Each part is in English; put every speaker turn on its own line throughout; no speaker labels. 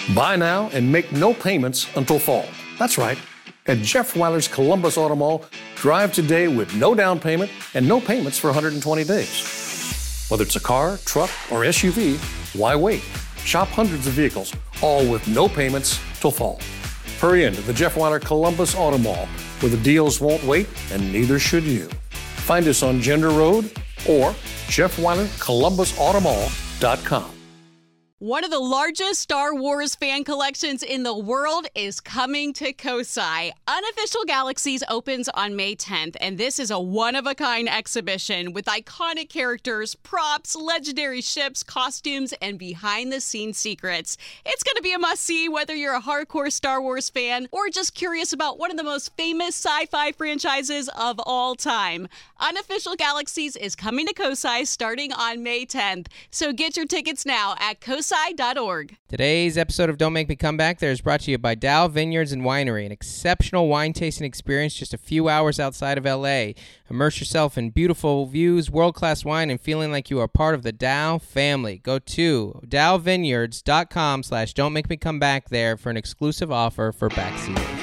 Buy now and make no payments until fall. That's right. At Jeff Weiler's Columbus Auto Mall, drive today with no down payment and no payments for 120 days. Whether it's a car, truck, or SUV, why wait? Shop hundreds of vehicles, all with no payments till fall. Hurry into the Jeff Weiler Columbus Auto Mall, where the deals won't wait and neither should you. Find us on Gender Road or JeffWeilerColumbusAutomall.com.
One of the largest Star Wars fan collections in the world is coming to Kosai. Unofficial Galaxies opens on May 10th, and this is a one-of-a-kind exhibition with iconic characters, props, legendary ships, costumes, and behind-the-scenes secrets. It's going to be a must-see whether you're a hardcore Star Wars fan or just curious about one of the most famous sci-fi franchises of all time. Unofficial Galaxies is coming to Kosai starting on May 10th, so get your tickets now at kosai.org.
Today's episode of Don't Make Me Come Back There is brought to you by Dow Vineyards and Winery, an exceptional wine tasting experience just a few hours outside of L.A. Immerse yourself in beautiful views, world-class wine, and feeling like you are part of the Dow family. Go to dowvineyards.com/Don't Make Me Come Back There for an exclusive offer for backseaters.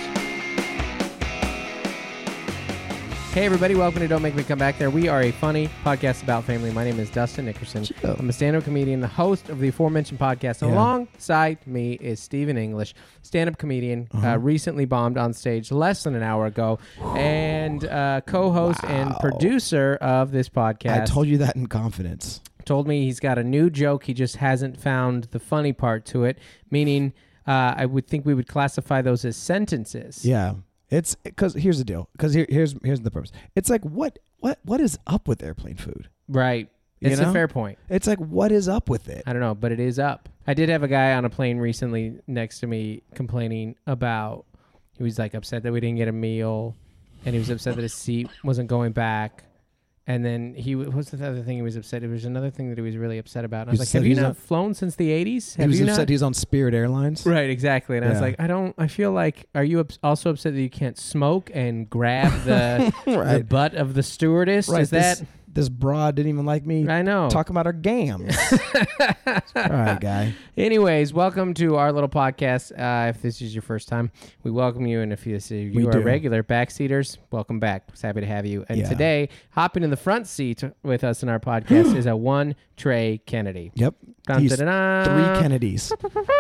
Hey everybody, welcome to Don't Make Me Come Back There. We are a funny podcast about family. My name is Dustin Nickerson. I'm a stand-up comedian, the host of the aforementioned podcast. Alongside me is Stephen English, stand-up comedian, recently bombed on stage less than an hour ago, and co-host and producer of this podcast.
I told you that in confidence.
Told me he's got a new joke, he just hasn't found the funny part to it, meaning I would think we would classify those as sentences.
Yeah. It's because here's the deal. Because here's the purpose. It's like what is up with airplane food?
Right. It's a fair point.
It's like what is up with it?
I don't know, but it is up. I did have a guy on a plane recently next to me complaining about, he was like upset that we didn't get a meal, and he was upset that his seat wasn't going back. And then what's the other thing he was upset? There was another thing that he was really upset about. And I was like, have you not flown since the 80s?
He was upset he's on Spirit Airlines.
Right, exactly. And I was like, I feel like, are you also upset that you can't smoke and grab the, the butt of the stewardess?
Right.
Is that...
This broad didn't even like me.
I know.
Talking about our gams. All right, guy.
Anyways, welcome to our little podcast. If this is your first time, we welcome you. And if you are regular backseaters, welcome back. It's happy to have you. And today, hopping in the front seat with us in our podcast is one Trey Kennedy.
Yep. He's 3 Kennedys.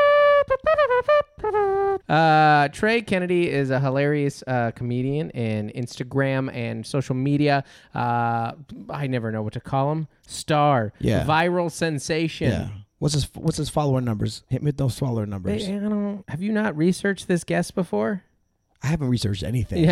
Trey Kennedy is a hilarious comedian in Instagram and social media. I never know what to call him. Star. Yeah. Viral sensation. Yeah.
What's his follower numbers? Hit me with those follower numbers.
Have you not researched this guest before?
I haven't researched anything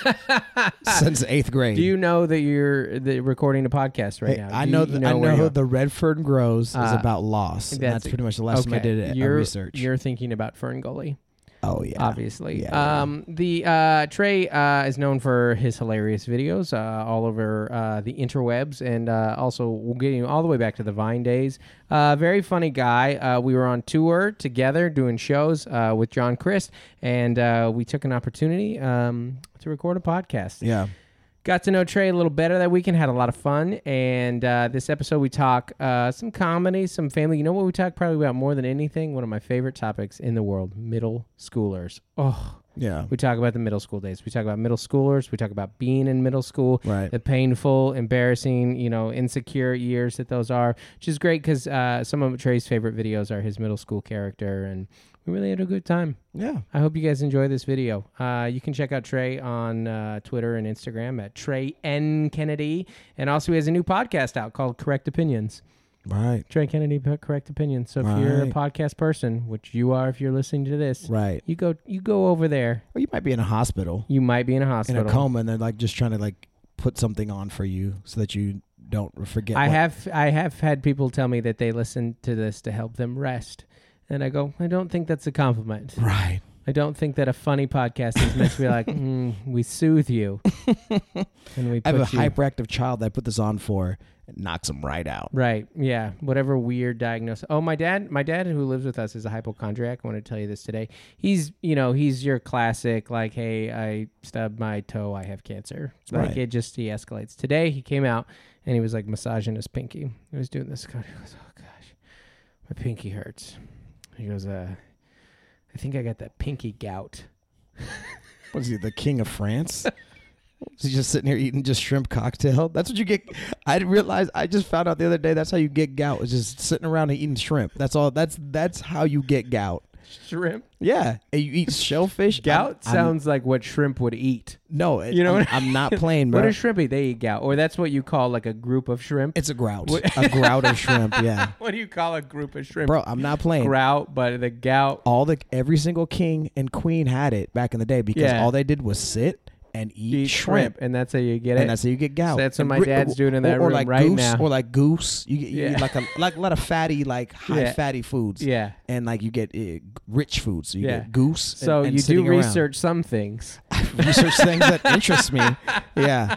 since 8th grade.
Do you know that you're recording a podcast right now?
I know the Redfern Grows is about loss. That's pretty much the last time I did it. Research.
You're thinking about Fern Gully.
Oh, yeah.
Obviously.
Yeah.
Trey is known for his hilarious videos all over the interwebs, and also getting all the way back to the Vine days. Very funny guy. We were on tour together doing shows with John Crist, and we took an opportunity to record a podcast.
Yeah.
Got to know Trey a little better that weekend, had a lot of fun, and this episode we talk some comedy, some family. You know what we talk probably about more than anything? One of my favorite topics in the world, middle schoolers. Oh,
yeah.
We talk about the middle school days. We talk about middle schoolers. We talk about being in middle school,
right?
The painful, embarrassing, insecure years that those are, which is great because some of Trey's favorite videos are his middle school character, and we really had a good time.
Yeah.
I hope you guys enjoy this video. You can check out Trey on Twitter and Instagram at Trey N. Kennedy. And also he has a new podcast out called Correct Opinions.
Right.
Trey Kennedy, Correct Opinions. So if you're a podcast person, which you are if you're listening to this,
right,
you go over there.
Or you might be in a hospital.
You might be in a hospital.
In a coma, and they're like just trying to put something on for you so that you don't forget.
I have had people tell me that they listen to this to help them rest. And I go, I don't think that's a compliment.
Right.
I don't think that a funny podcast is meant to be like, we soothe you. And we
I have a hyperactive child that I put this on for. It knocks him right out.
Right. Yeah. Whatever weird diagnosis. Oh, my dad who lives with us is a hypochondriac. I want to tell you this today. He's your classic, like, hey, I stubbed my toe. I have cancer. Like, he escalates. Today, he came out and he was like massaging his pinky. He was doing this. He goes, oh, gosh, my pinky hurts. He goes, I think I got that pinky gout.
What is he, the king of France? Is he just sitting here eating just shrimp cocktail? That's what you get. I didn't realize. I just found out the other day. That's how you get gout. Is just sitting around and eating shrimp. That's all. That's how you get gout.
Shrimp?
Yeah, and you eat shellfish.
Gout sounds like what shrimp would eat.
No,
You know
I'm not playing, bro.
What does shrimp eat? They eat gout. Or that's what you call like a group of shrimp?
It's a grout. A grout of shrimp, yeah.
What do you call a group of shrimp?
Bro, I'm not playing.
Grout, but the gout.
Every single king and queen had it back in the day because all they did was sit and eat shrimp.
And that's how you get it.
And that's how you get gout.
So that's what my dad's doing in that
or
room
like
right
goose,
now.
Or like goose. You eat like a lot of fatty, like high fatty foods.
Yeah.
And like you get rich foods. So you get goose.
So
and
you do
sitting around.
research some things.
Research things that interest me. Yeah.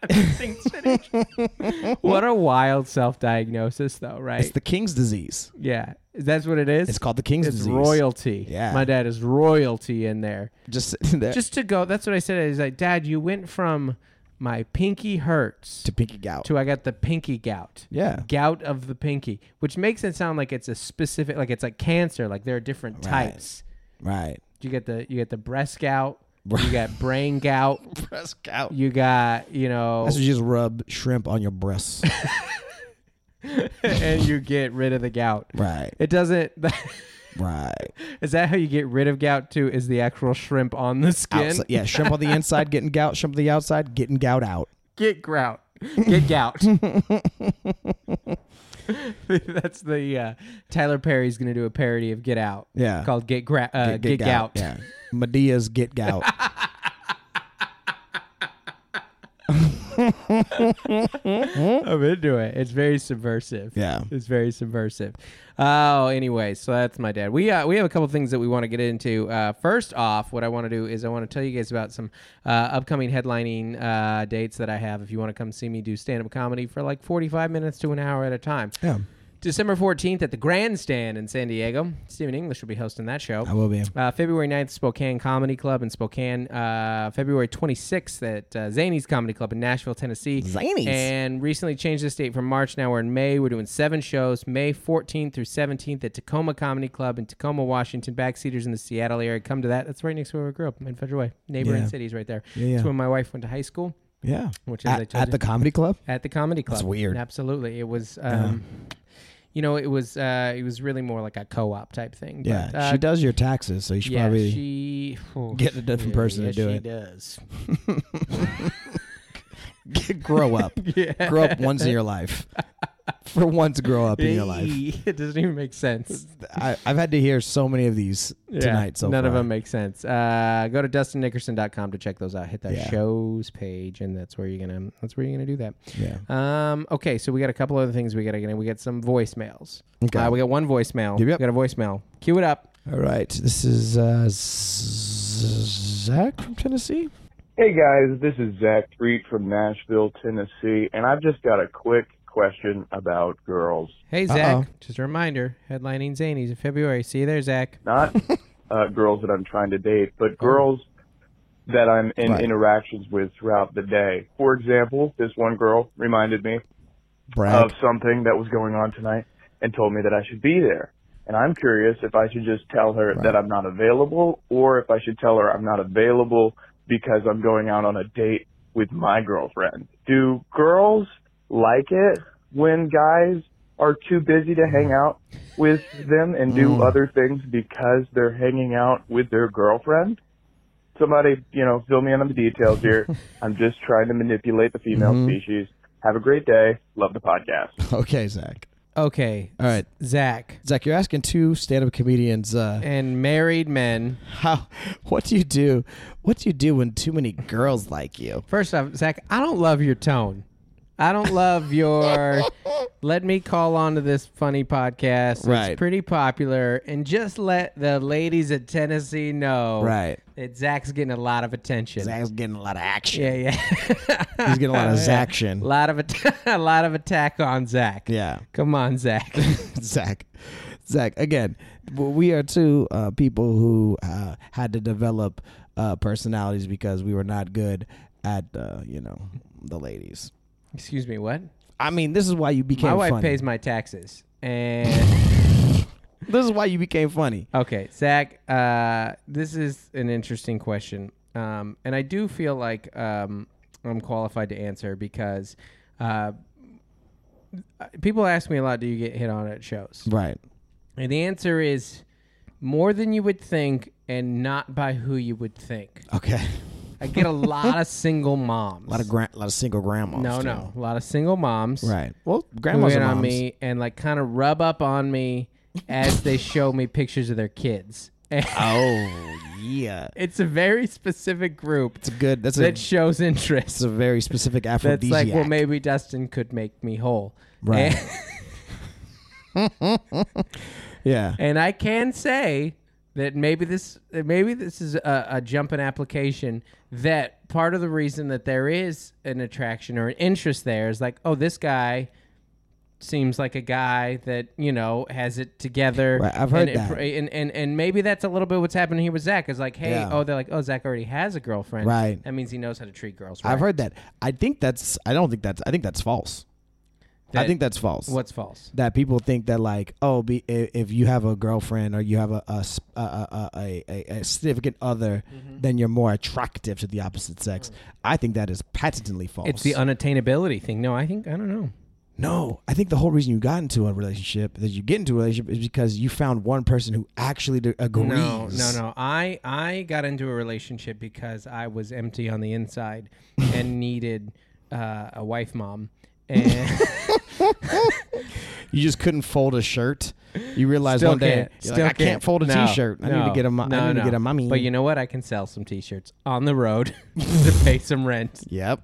What a wild self-diagnosis, though, right?
It's the king's disease.
Yeah. That's what it is?
It's called the king's
It's
disease.
royalty.
Yeah.
My dad is royalty in there.
Just sitting there.
Just to go, that's what I said. He's like, Dad, you went from my pinky hurts
to pinky gout.
to I got the pinky gout.
Yeah.
Gout of the pinky, which makes it sound like it's a specific, like it's like cancer, like there are different types.
Right.
You get the breast gout. You got brain gout.
Breast gout.
You got,
That's what you just rub shrimp on your breasts.
and you get rid of the gout.
Right.
It doesn't.
Right.
Is that how you get rid of gout too? Is the actual shrimp on the skin?
Yeah, shrimp on the inside, getting gout. Shrimp on the outside, getting gout out.
Get grout. Get gout. That's the Tyler Perry's going to do a parody of Get Out.
Yeah.
Called Get Gout.
Yeah. Medea's Get Gout.
I'm into it. It's very subversive.
Yeah.
It's very subversive. Oh, anyway, so that's my dad. We have a couple things that we want to get into. First off, what I want to do is I want to tell you guys about some upcoming headlining dates that I have. If you want to come see me do stand-up comedy for like 45 minutes to an hour at a time.
Yeah.
December 14th at the Grandstand in San Diego. Stephen English will be hosting that show.
I will be.
February 9th, Spokane Comedy Club in Spokane. February 26th at Zany's Comedy Club in Nashville, Tennessee.
Zany's.
And recently changed this date from March. Now we're in May. We're doing 7 shows. May 14th through 17th at Tacoma Comedy Club in Tacoma, Washington. Backseaters in the Seattle area. Come to that. That's right next to where we grew up in Federal Way. Neighboring cities right there.
Yeah.
That's where my wife went to high school.
Yeah.
Which is
at the comedy club?
At the comedy club.
That's weird.
Absolutely. It was... it was really more like a co-op type thing.
Yeah,
but,
she does your taxes, so you should probably get a different person to do it.
She does.
Grow up.
Yeah.
Grow up once in your life. For once, grow up in your life.
It doesn't even make sense.
I've had to hear so many of these tonight so
none
far.
of them make sense. Go to DustinNickerson.com to check those out. Hit that shows page, and that's where you're gonna do that.
Yeah.
Okay, so we got a couple other things we gotta get in. We got some voicemails.
Okay.
We got one voicemail.
Yep.
We got a voicemail. Cue it up.
All right. This is Zach from Tennessee.
Hey guys, this is Zach Treat from Nashville, Tennessee, and I've just got a quick question about girls.
Hey, Zach. Just a reminder, headlining Zanies in February. See you there, Zach.
Not girls that I'm trying to date, but girls that I'm in interactions with throughout the day. For example, this one girl reminded me of something that was going on tonight and told me that I should be there. And I'm curious if I should just tell her that I'm not available, or if I should tell her I'm not available because I'm going out on a date with my girlfriend. Do girls like it when guys are too busy to hang out with them and do other things because they're hanging out with their girlfriend? Somebody, fill me in on the details here. I'm just trying to manipulate the female species. Have a great day. Love the podcast.
Okay, Zach.
Okay.
All right.
Zach,
you're asking 2 stand-up comedians.
and married men.
What do you do? What do you do when too many girls like you?
First off, Zach, I don't love your tone. I don't love your let me call onto this funny podcast.
Right.
It's pretty popular. And just let the ladies at Tennessee know that Zach's getting a lot of attention.
Zach's getting a lot of action.
Yeah.
He's getting a lot of Zaction.
A lot of attack on Zach.
Yeah.
Come on, Zach.
Zach, again, we are 2 people who had to develop personalities because we were not good at, the ladies.
Excuse me, what?
I mean, this is why you became
My wife
funny.
pays my taxes. And
This is why you became funny.
Okay, Zach, this is an interesting question. And I do feel like I'm qualified to answer because people ask me a lot, do you get hit on at shows?
Right.
And the answer is more than you would think and not by who you would think.
Okay.
I get a lot of single moms.
A lot of single grandmas.
No. A lot of single moms.
Right. Well, grandmas
who
are
hit
moms.
on me and like kind of rub up on me as they show me pictures of their kids.
Oh, yeah.
It's a very specific group.
That
shows interest.
It's a very specific
That's
aphrodisiac.
like, well, maybe Dustin could make me whole.
Right. Yeah.
And I can say that maybe this is a jump in application, that part of the reason that there is an attraction or an interest there is like, oh, this guy seems like a guy that, you know, has it together.
Right, I've heard
that. And maybe that's a little bit what's happening here with Zach. Is like, hey, they're like, oh, Zach already has a girlfriend.
Right.
That means he knows how to treat girls right.
I've heard that. I think that's false. I think that's false.
What's false?
That people think that like, oh, if you have a girlfriend or you have a significant other, then you're more attractive to the opposite sex. I think that is patently false.
It's the unattainability thing. No, I don't know.
No, I think the whole reason you got into a relationship, is because you found one person who actually agrees.
No. I got into a relationship because I was empty on the inside and needed a wife mom. And
you just couldn't fold a shirt. You realized one day, I can't fold a T-shirt. I need to get a mommy.
But you know what? I can sell some T-shirts on the road to pay some rent.
Yep.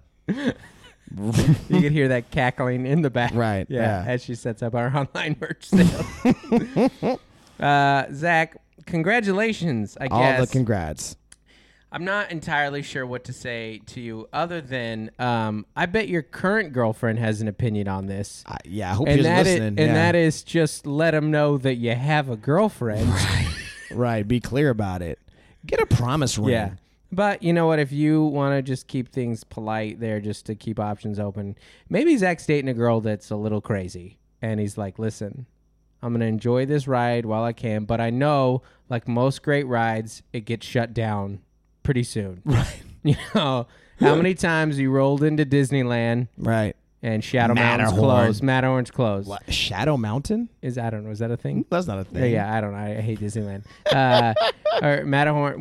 You can hear that cackling in the back.
Right. Yeah.
As she sets up our online merch sale. Zach, congratulations, I guess.
All the congrats.
I'm not entirely sure what to say to you other than I bet your current girlfriend has an opinion on this.
I hope she's listening.
And that is just let them know that you have a girlfriend.
Right. Be clear about it. Get a promise ring.
Yeah. But you know what? If you want to just keep things polite there, just to keep options open, maybe Zach's dating a girl that's a little crazy. And he's like, listen, I'm going to enjoy this ride while I can. But I know, like most great rides, it gets shut down pretty soon.
Right.
You know, how many times you rolled into Disneyland.
Right.
And Shadow Mountain's closed. Matterhorn's closed.
What? Shadow Mountain?
I don't know. Is that a thing?
That's not a thing.
Yeah, I don't know. I hate Disneyland. Or Matterhorn.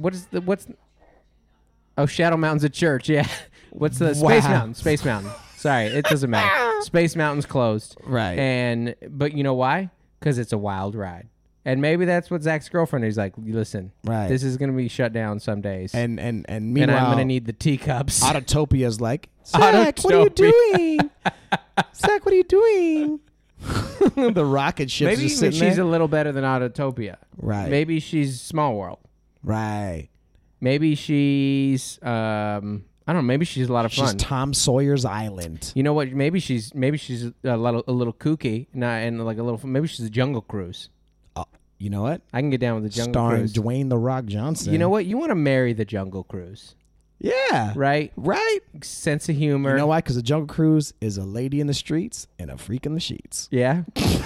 Oh, Shadow Mountain's a church. Yeah. What's the Space Mountain? Space Mountain. Sorry, it doesn't matter. Space Mountain's closed.
Right.
But you know why? Because it's a wild ride. And maybe that's what Zach's girlfriend is like. Listen, this is going to be shut down some days.
And meanwhile,
and I'm going to need the teacups.
Autotopia's like, Zach, what are you doing? Zach, what are you doing? The rocket ship's just sitting
she's
there.
A little better than Autotopia.
Right.
Maybe she's Small World.
Right.
Maybe she's I don't know. Maybe she's a lot of fun.
She's Tom Sawyer's Island.
You know what? Maybe she's a little kooky, and like a little. Maybe she's a Jungle Cruise.
You know what?
I can get down with the Jungle Cruise.
Starring Dwayne The Rock Johnson.
You know what? You want to marry the Jungle Cruise.
Yeah.
Right?
Right.
Sense of humor.
You know why? Because the Jungle Cruise is a lady in the streets and a freak in the sheets.
Yeah.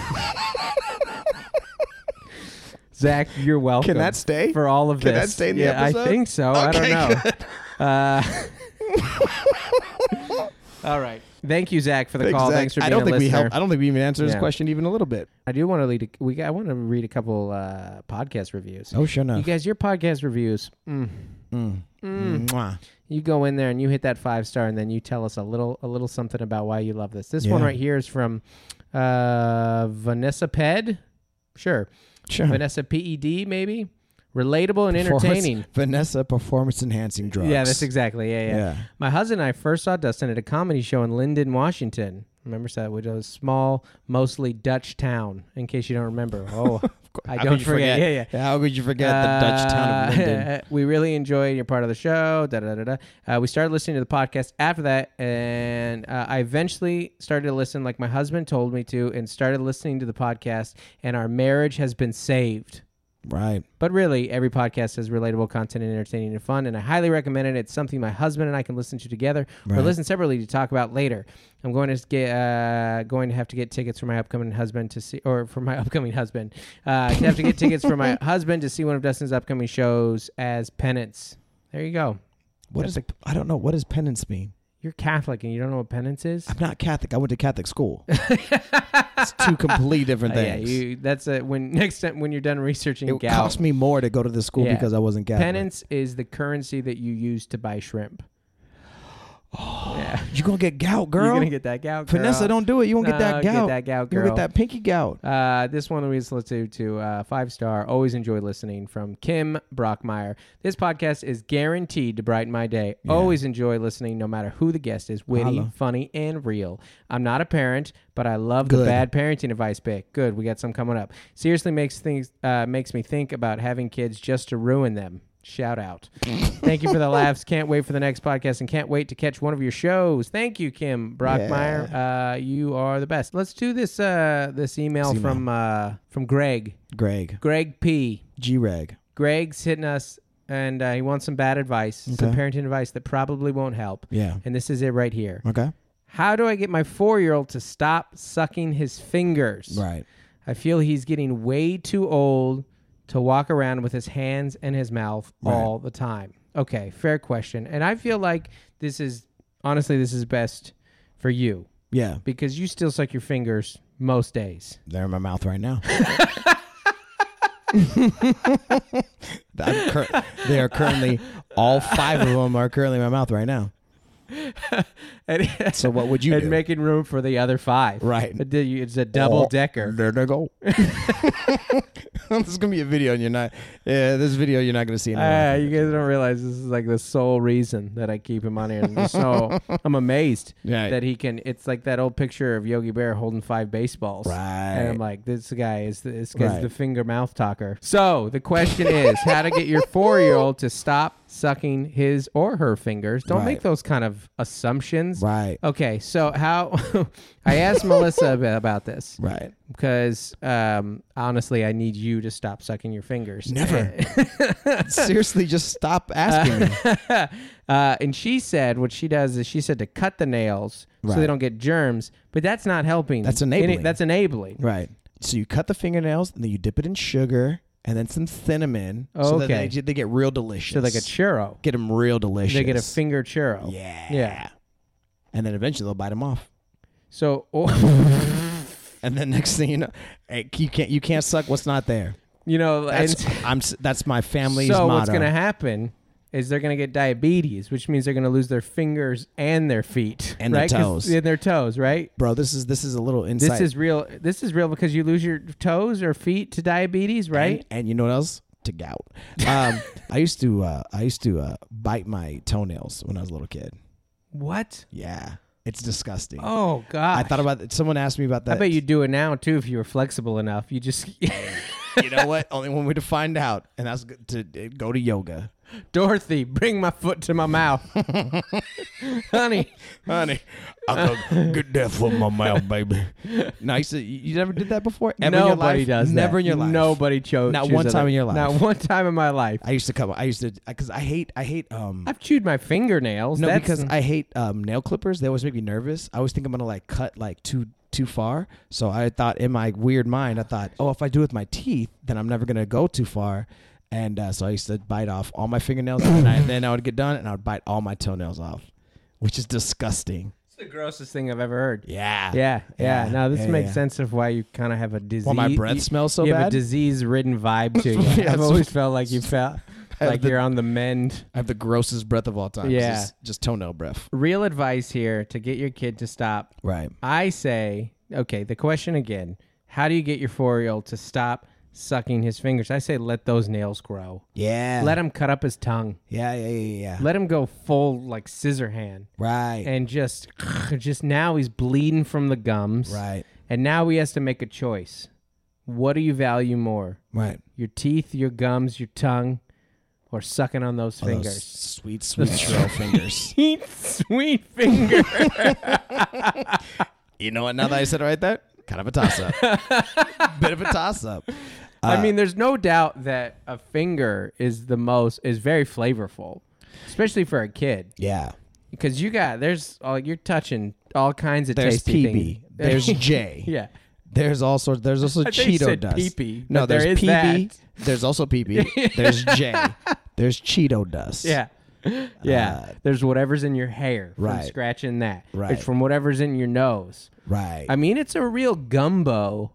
Zach, you're welcome.
Can that stay?
For all of this.
Can that stay in the episode?
I think so.
Okay,
I don't know. All right. Thank you, Zach, for the call. Thanks for being a listener.
I don't think we even answered this question even a little bit.
I do want to I want to read a couple podcast reviews.
Oh, sure enough.
You guys, your podcast reviews. You go in there and you hit that 5-star, and then you tell us a little something about why you love this. This one right here is from Vanessa Ped. Sure. Vanessa Ped, maybe. Relatable and entertaining.
Vanessa Performance Enhancing Drugs.
Yeah, that's exactly. Yeah. My husband and I first saw Dustin at a comedy show in Linden, Washington. Remember that? Which was a small, mostly Dutch town, in case you don't remember. Oh, I don't forget. Yeah.
How could you forget the Dutch town of Linden?
We really enjoyed your part of the show. We started listening to the podcast after that, and I eventually started to listen like my husband told me to, and started listening to the podcast, and our marriage has been saved.
Right.
But really, every podcast has relatable content and entertaining and fun, and I highly recommend it. It's something my husband and I can listen to together or listen separately to talk about later. I'm going to have to get tickets for my upcoming husband to see, or for my upcoming husband, have to get tickets for my husband to see one of Dustin's upcoming shows as penance. There you go.
I don't know. What does penance mean?
You're Catholic and you don't know what penance is?
I'm not Catholic. I went to Catholic school. It's two completely different things.
Yeah, that's next time when you're done researching.
It cost me more to go to the school because I wasn't Catholic.
Penance is the currency that you use to buy shrimp.
Oh, yeah. You're going to get gout, girl.
You're going to get that gout, girl.
Vanessa, don't do it. You won't get that gout.
Get that gout, girl.
You'll get that pinky gout.
This one we listened to 5-star. Always enjoy listening from Kim Brockmeyer. This podcast is guaranteed to brighten my day. Yeah. Always enjoy listening no matter who the guest is. Witty, funny, and real. I'm not a parent, but I love the bad parenting advice pick. Good. We got some coming up. Seriously makes me think about having kids just to ruin them. Shout out. Thank you for the laughs. Can't wait for the next podcast and can't wait to catch one of your shows. Thank you, Kim Brockmeyer. Yeah. You are the best. Let's do this email from Greg. Greg P.
G-Reg.
Greg's hitting us and he wants some bad advice, some parenting advice that probably won't help.
Yeah.
And this is it right here.
Okay.
How do I get my 4-year-old to stop sucking his fingers?
Right.
I feel he's getting way too old to walk around with his hands and his mouth all the time. Okay, fair question. And I feel like this is best for you.
Yeah.
Because you still suck your fingers most days.
They're in my mouth right now. They are currently, all 5 of them are currently in my mouth right now. So what would you do?
And making room for the other 5.
Right.
It's a double decker.
There they go. This is going to be a video and this video you're not going to see.
You guys don't realize this is like the sole reason that I keep him on here. And so I'm amazed that he can. It's like that old picture of Yogi Bear holding 5 baseballs.
Right.
And I'm like, this guy's the finger mouth talker. So the question is how to get your 4-year-old to stop sucking his or her fingers. Don't make those kind of assumptions.
Right.
Okay, so how I asked Melissa about this.
Right.
Because honestly, I need you to stop sucking your fingers.
Never. Seriously, just stop asking me.
And she said what she does is she said to cut the nails so they don't get germs, but that's not helping.
That's enabling.
That's enabling.
Right. So you cut the fingernails and then you dip it in sugar and then some cinnamon so that they get real delicious.
So like a churro.
Get them real delicious.
They get a finger churro.
Yeah.
Yeah.
And then eventually they'll bite them off.
So...
And then next thing you know, you can't suck what's not there.
You know,
that's my family's
motto. So
motto.
what's going to happen is they're going to get diabetes, which means they're going to lose their fingers and their feet
and their toes.
And their toes, right?
Bro, this is a little insight.
This is real because you lose your toes or feet to diabetes, right?
And you know what else? To gout. I used to bite my toenails when I was a little kid.
What?
Yeah. It's disgusting.
Oh, God.
I thought about it. Someone asked me about that.
I bet you'd do it now, too, if you were flexible enough. You just...
You know what? Only one way to find out, and that's to go to yoga.
Dorothy, bring my foot to my mouth. honey,
I got get that foot in my mouth, baby. Nice. You never did that before?
Nobody does that.
Never in your life.
Nobody chose.
Not one time in your life.
Not one time in my life.
Because I hate.
I've chewed my fingernails.
No, because I hate nail clippers. They always make me nervous. I always think I'm gonna cut too far. So I thought in my weird mind, if I do it with my teeth, then I'm never gonna go too far. And so I used to bite off all my fingernails, and then I would get done, and I would bite all my toenails off, which is disgusting.
It's the grossest thing I've ever heard.
Yeah.
Now this makes sense of why you kind of have a disease.
Well, my breath smells so bad.
You have a disease-ridden vibe to you. I've always felt like you're on the mend.
I have the grossest breath of all time.
Yeah.
Just toenail breath.
Real advice here to get your kid to stop.
Right.
I say, okay, the question again, how do you get your 4-year-old to stop sucking his fingers? I say let those nails grow.
Yeah.
Let him cut up his tongue.
Yeah.
Let him go full scissor hand.
Right.
And just now he's bleeding from the gums.
Right.
And now he has to make a choice. What do you value more?
Right.
Your teeth, your gums, your tongue, or sucking on those fingers?
Those sweet churro fingers.
Sweet finger.
You know what? Now that I said it right there, kind of a toss-up. Bit of a toss-up.
I mean, there's no doubt that a finger is very flavorful, especially for a kid.
Yeah.
Because you're touching all kinds of
There's
tasty
PB.
things.
There's J.
Yeah.
There's all sorts. There's also
I thought you
Cheeto
said
dust.
pee-pee,
No,
but
there's
there is
PB.
that.
There's also PB. There's J. There's Cheeto dust.
Yeah. Yeah. There's whatever's in your hair from
Right.
scratching that.
Right.
It's from whatever's in your nose.
Right.
I mean, it's a real gumbo,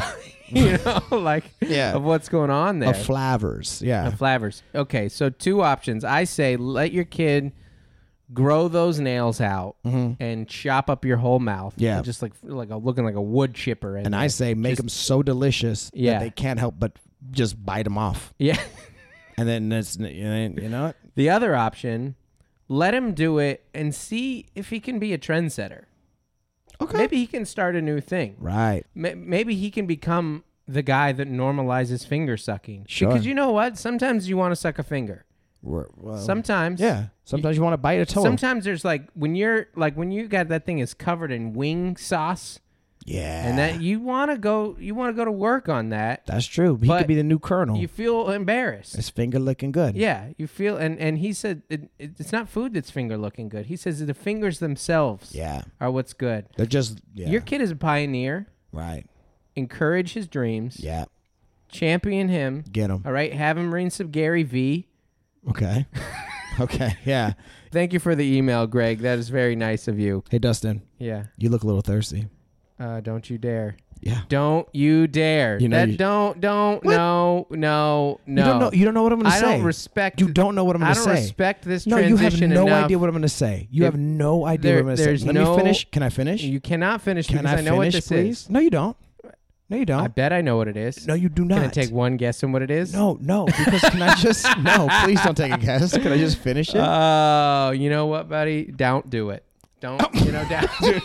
Yeah.
of what's going on there.
Of flavors. Yeah.
Flavors. Okay, so 2 options. I say let your kid grow those nails out and chop up your whole mouth.
Yeah.
Just looking like a wood chipper.
And I say make them so delicious
Yeah.
that they can't help but just bite them off.
Yeah.
And then that's, you know what?
The other option, let him do it and see if he can be a trendsetter.
Okay.
Maybe he can start a new thing.
Right.
Maybe he can become the guy that normalizes finger sucking.
Sure.
Because you know what? Sometimes you want to suck a finger.
Well,
Sometimes.
yeah. Sometimes you want to bite a toe.
Sometimes there's when you got that thing is covered in wing sauce.
Yeah.
And that you want to go to work on that.
That's true. He
But
could be the new colonel.
You feel embarrassed.
His finger looking good.
Yeah, you feel and he said it's not food that's finger looking good. He says the fingers themselves are what's good.
They're just
Your kid is a pioneer.
right.
Encourage his dreams.
Yeah.
Champion him.
Get him.
All right, have him read some Gary V.
Okay. Okay. Yeah.
Thank you for the email, Greg. That is very nice of you.
Hey, Dustin.
Yeah.
You look a little thirsty.
Don't you dare.
Yeah.
Don't you dare.
You know
that
you-
don't no.
You don't know what I'm going to say.
I don't respect.
You don't know what I'm going to say.
I don't respect this
No, you have
transition
no
enough.
idea what I'm going to say. You have no idea what I'm going to say. Let me finish. Can I finish?
You cannot finish
Can
because I know what
finish,
this
please?
is.
No, you don't. No, you don't.
I bet I know what it is.
No, you do not.
Can I take one guess on what it is?
No, because can I just... No, please don't take a guess. Can I just finish it?
Oh, you know what, buddy? Don't do it. Don't, don't do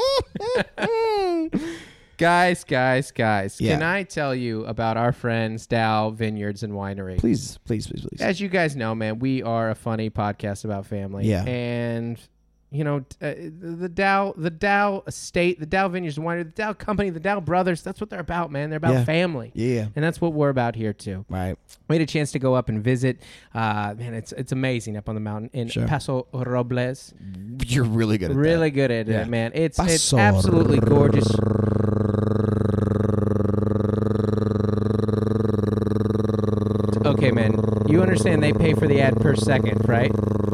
it. Guys,
Yeah.
can I tell you about our friends Dow Vineyards and Winery?
Please.
As you guys know, man, we are a funny podcast about family.
Yeah.
And, the Dow estate, the Dow Vineyards and Winery, the Dow company, the Dow brothers, that's what they're about, man. They're about family.
Yeah.
And that's what we're about here, too.
Right.
We had a chance to go up and visit. Man, it's amazing up on the mountain in Paso Robles.
You're really good at
Really
that.
good at
Yeah.
it, man. It's
Paso
absolutely gorgeous. Okay, man. You understand they pay for the ad per second, right?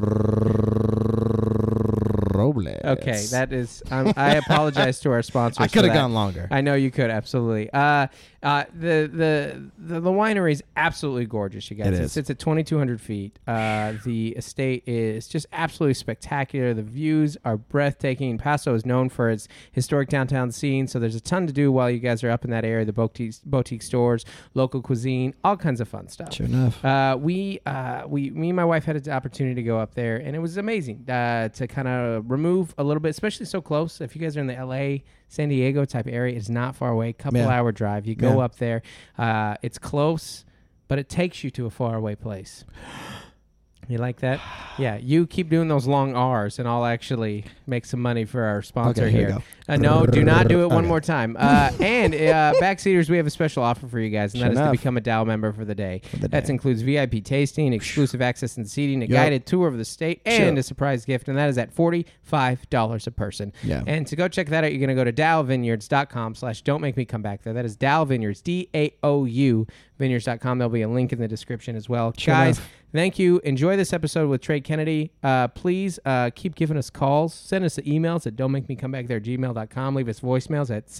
Robles.
Okay, that is. I apologize to our sponsors.
I could have
for that.
gone longer.
I know you could, absolutely. The winery is absolutely gorgeous, you guys.
It
It
is.
sits at 2,200 feet. The estate is just absolutely spectacular. The views are breathtaking. Paso is known for its historic downtown scene, so there's a ton to do while you guys are up in that area. The boutique stores, local cuisine, all kinds of fun stuff.
Sure enough.
Me and my wife had an opportunity to go up there, and it was amazing to kind of remove a little bit, especially so close. If you guys are in the LA, San Diego type area, it's not far away. Couple hour drive. You go up there. It's close, but it takes you to a far away place. You like that? Yeah, you keep doing those long R's, and I'll actually make some money for our sponsor
Okay, here
here.
we go.
No, do not do it one
Okay.
more time. And Backseaters, we have a special offer for you guys, and
Sure
that is to
enough.
become a Dow member for the day.
the
That
day.
includes VIP tasting, exclusive access and seating, a
Yep.
guided tour of the state, and
Sure.
a surprise gift, and that is at $45 a person.
Yeah.
And to go check that out, you're going to go to dowvineyards.com/don't make me come back there. That is Dow Vineyards, DAOU vineyards.com. There'll be a link in the description as well.
Sure
Guys,
enough.
thank you. Enjoy this episode with Trey Kennedy. Please keep giving us calls. Send us emails at don'tmakemecomebackthare@gmail.com. Leave us voicemails at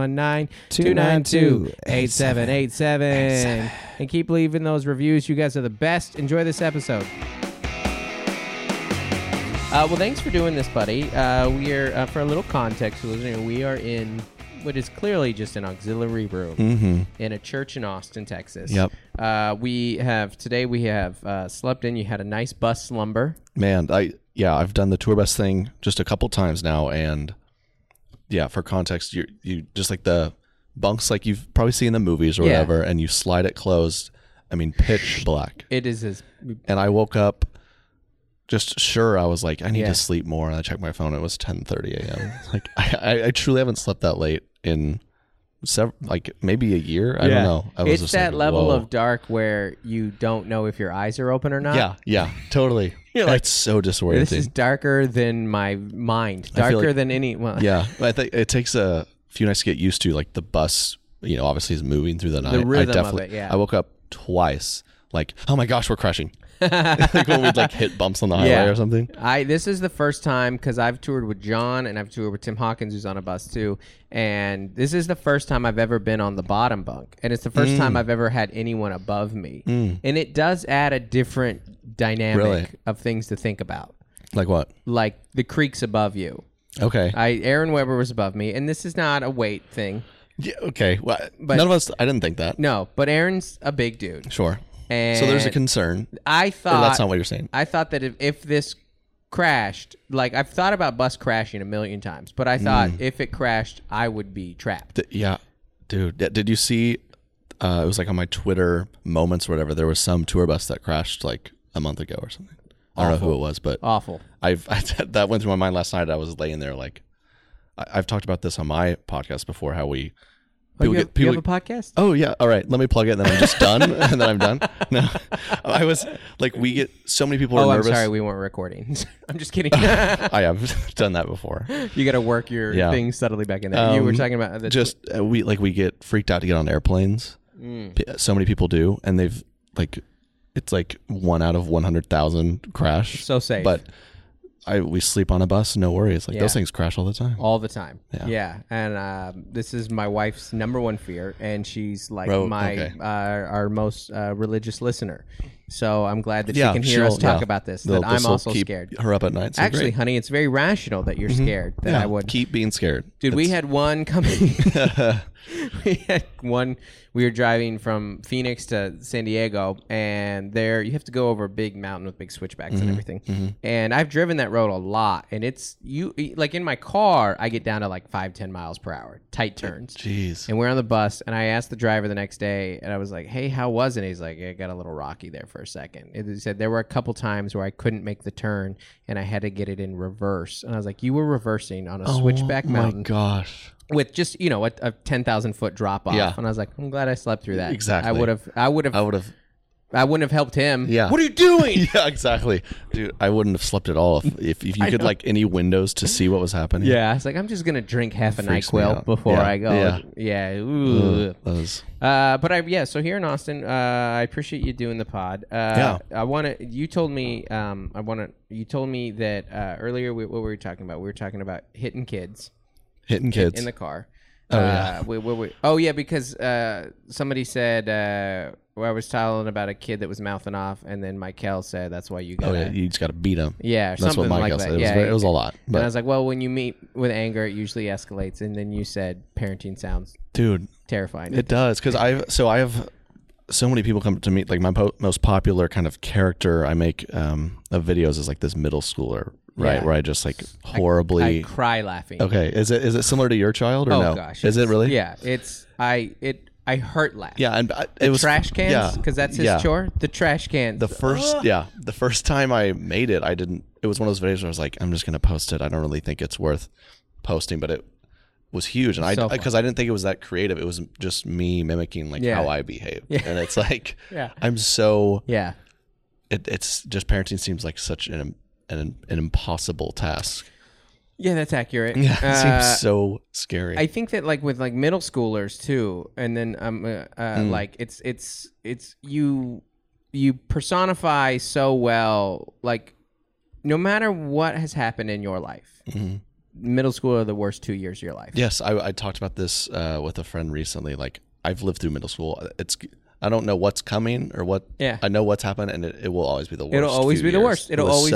619-292-8787. And keep leaving those reviews. You guys are the best. Enjoy this episode. Well, thanks for doing this, buddy. We are, for a little context, we are in what is clearly just an auxiliary room in a church in Austin, Texas.
Yep.
We have slept in. You had a nice bus slumber.
Man, I've done the tour bus thing just a couple times now, and yeah, for context, you just like the bunks like you've probably seen in the movies or whatever, and you slide it closed. I mean, pitch black.
It is
And I woke up just sure. I was like, I need
Yeah.
to sleep more, and I checked my phone. It was 10:30 a.m. Like I truly haven't slept that late in maybe a year. I don't know.
It's that level of dark where you don't know if your eyes are open or not.
Yeah, totally. It's so disorienting.
This is darker than my mind, darker than any. Well,
yeah, I think it takes a few nights to get used to. Like the bus, obviously is moving through the night.
The rhythm of it. Yeah.
I woke up twice. Like, oh my gosh, we're crashing. Like when we'd hit bumps on the highway or something.
This is the first time, because I've toured with John and I've toured with Tim Hawkins, who's on a bus too, and this is the first time I've ever been on the bottom bunk, and it's the first time I've ever had anyone above me, and it does add a different dynamic of things to think about.
Like what?
Like the creeks above you.
Okay.
Aaron Weber was above me, and this is not a weight thing.
Yeah. Okay. Well, none of us. I didn't think that.
No, but Aaron's a big dude.
Sure.
And
so there's a concern.
I thought
that's not what you're saying.
I thought that if this crashed, like I've thought about bus crashing a million times, but I thought if it crashed, I would be trapped.
Yeah, dude. Did you see? It was on my Twitter moments or whatever. There was some tour bus that crashed a month ago or something. I don't know who it was, but
awful.
That went through my mind last night. I was laying there I've talked about this on my podcast before. How we.
You have a podcast?
Oh, yeah. All right. Let me plug it, and then I'm just done, and then I'm done. No. I was we get so many people are nervous.
I'm sorry, we weren't recording. I'm just kidding.
I have done that before.
You got to work your thing subtly back in there. You were talking about...
we get freaked out to get on airplanes. So many people do, and they've, it's 1 out of 100,000 crash.
So safe.
But... we sleep on a bus, no worries. Those things crash all the time.
All the time. Yeah. And this is my wife's number one fear, and she's our most religious listener. So I'm glad that she can hear us talk about this. That I'm also
keep
scared.
Her up at night. So
actually,
great.
honey, it's very rational that you're scared. That I would
keep being scared.
Dude, we had one coming. We had one. We were driving from Phoenix to San Diego, and there you have to go over a big mountain with big switchbacks and everything. And I've driven that road a lot, and it's in my car, I get down to 5-10 miles per hour, tight turns.
Jeez.
And we're on the bus, and I asked the driver the next day, and I was like, "Hey, how was it?" And he's like, "It got a little rocky there for a second." He said there were a couple times where I couldn't make the turn, and I had to get it in reverse. And I was like, "You were reversing on a switchback mountain."
Oh my gosh.
With just a 10,000-foot drop off, and I was like, I'm glad I slept through that.
Exactly.
I wouldn't have helped him.
Yeah.
What are you doing?
Yeah, exactly, dude. I wouldn't have slept at all if you could any windows to see what was happening.
Yeah, I was like, I'm just gonna drink half a NyQuil before I go. Yeah. Ooh. So here in Austin, I appreciate you doing the pod. You told me that earlier. What were we talking about? We were talking about hitting kids in the car. Because somebody said I was telling about a kid that was mouthing off, and then Michael said that's why you got.
You just got to beat him.
Yeah,
that's
something
what Michael
like
said.
that.
It was a lot. But
and I was like, well, when you meet with anger, it usually escalates. And then you said parenting sounds terrifying.
It does, because I have so many people come to me. My most popular kind of character I make of videos is this middle schooler. Right, where I just horribly
I cry laughing.
Okay, is it similar to your child or no?
Oh gosh,
is it really?
Yeah, I hurt laughing.
Yeah, and it was
trash cans because that's his chore. The trash cans.
The first time I made it, I didn't. It was one of those videos where I was like, I'm just gonna post it. I don't really think it's worth posting, but it was huge, and because I didn't think it was that creative. It was just me mimicking how I behaved, and it's I'm so It's just parenting seems like such an impossible task.
Yeah, that's accurate.
Yeah, it seems so scary.
I think that with middle schoolers too, and then it's you personify so well. No matter what has happened in your life, middle school are the worst 2 years of your life.
Yes, I talked about this with a friend recently. I've lived through middle school. I don't know what's coming or what. Yeah. I know what's happened, and it will always be the worst.
It'll always be the worst.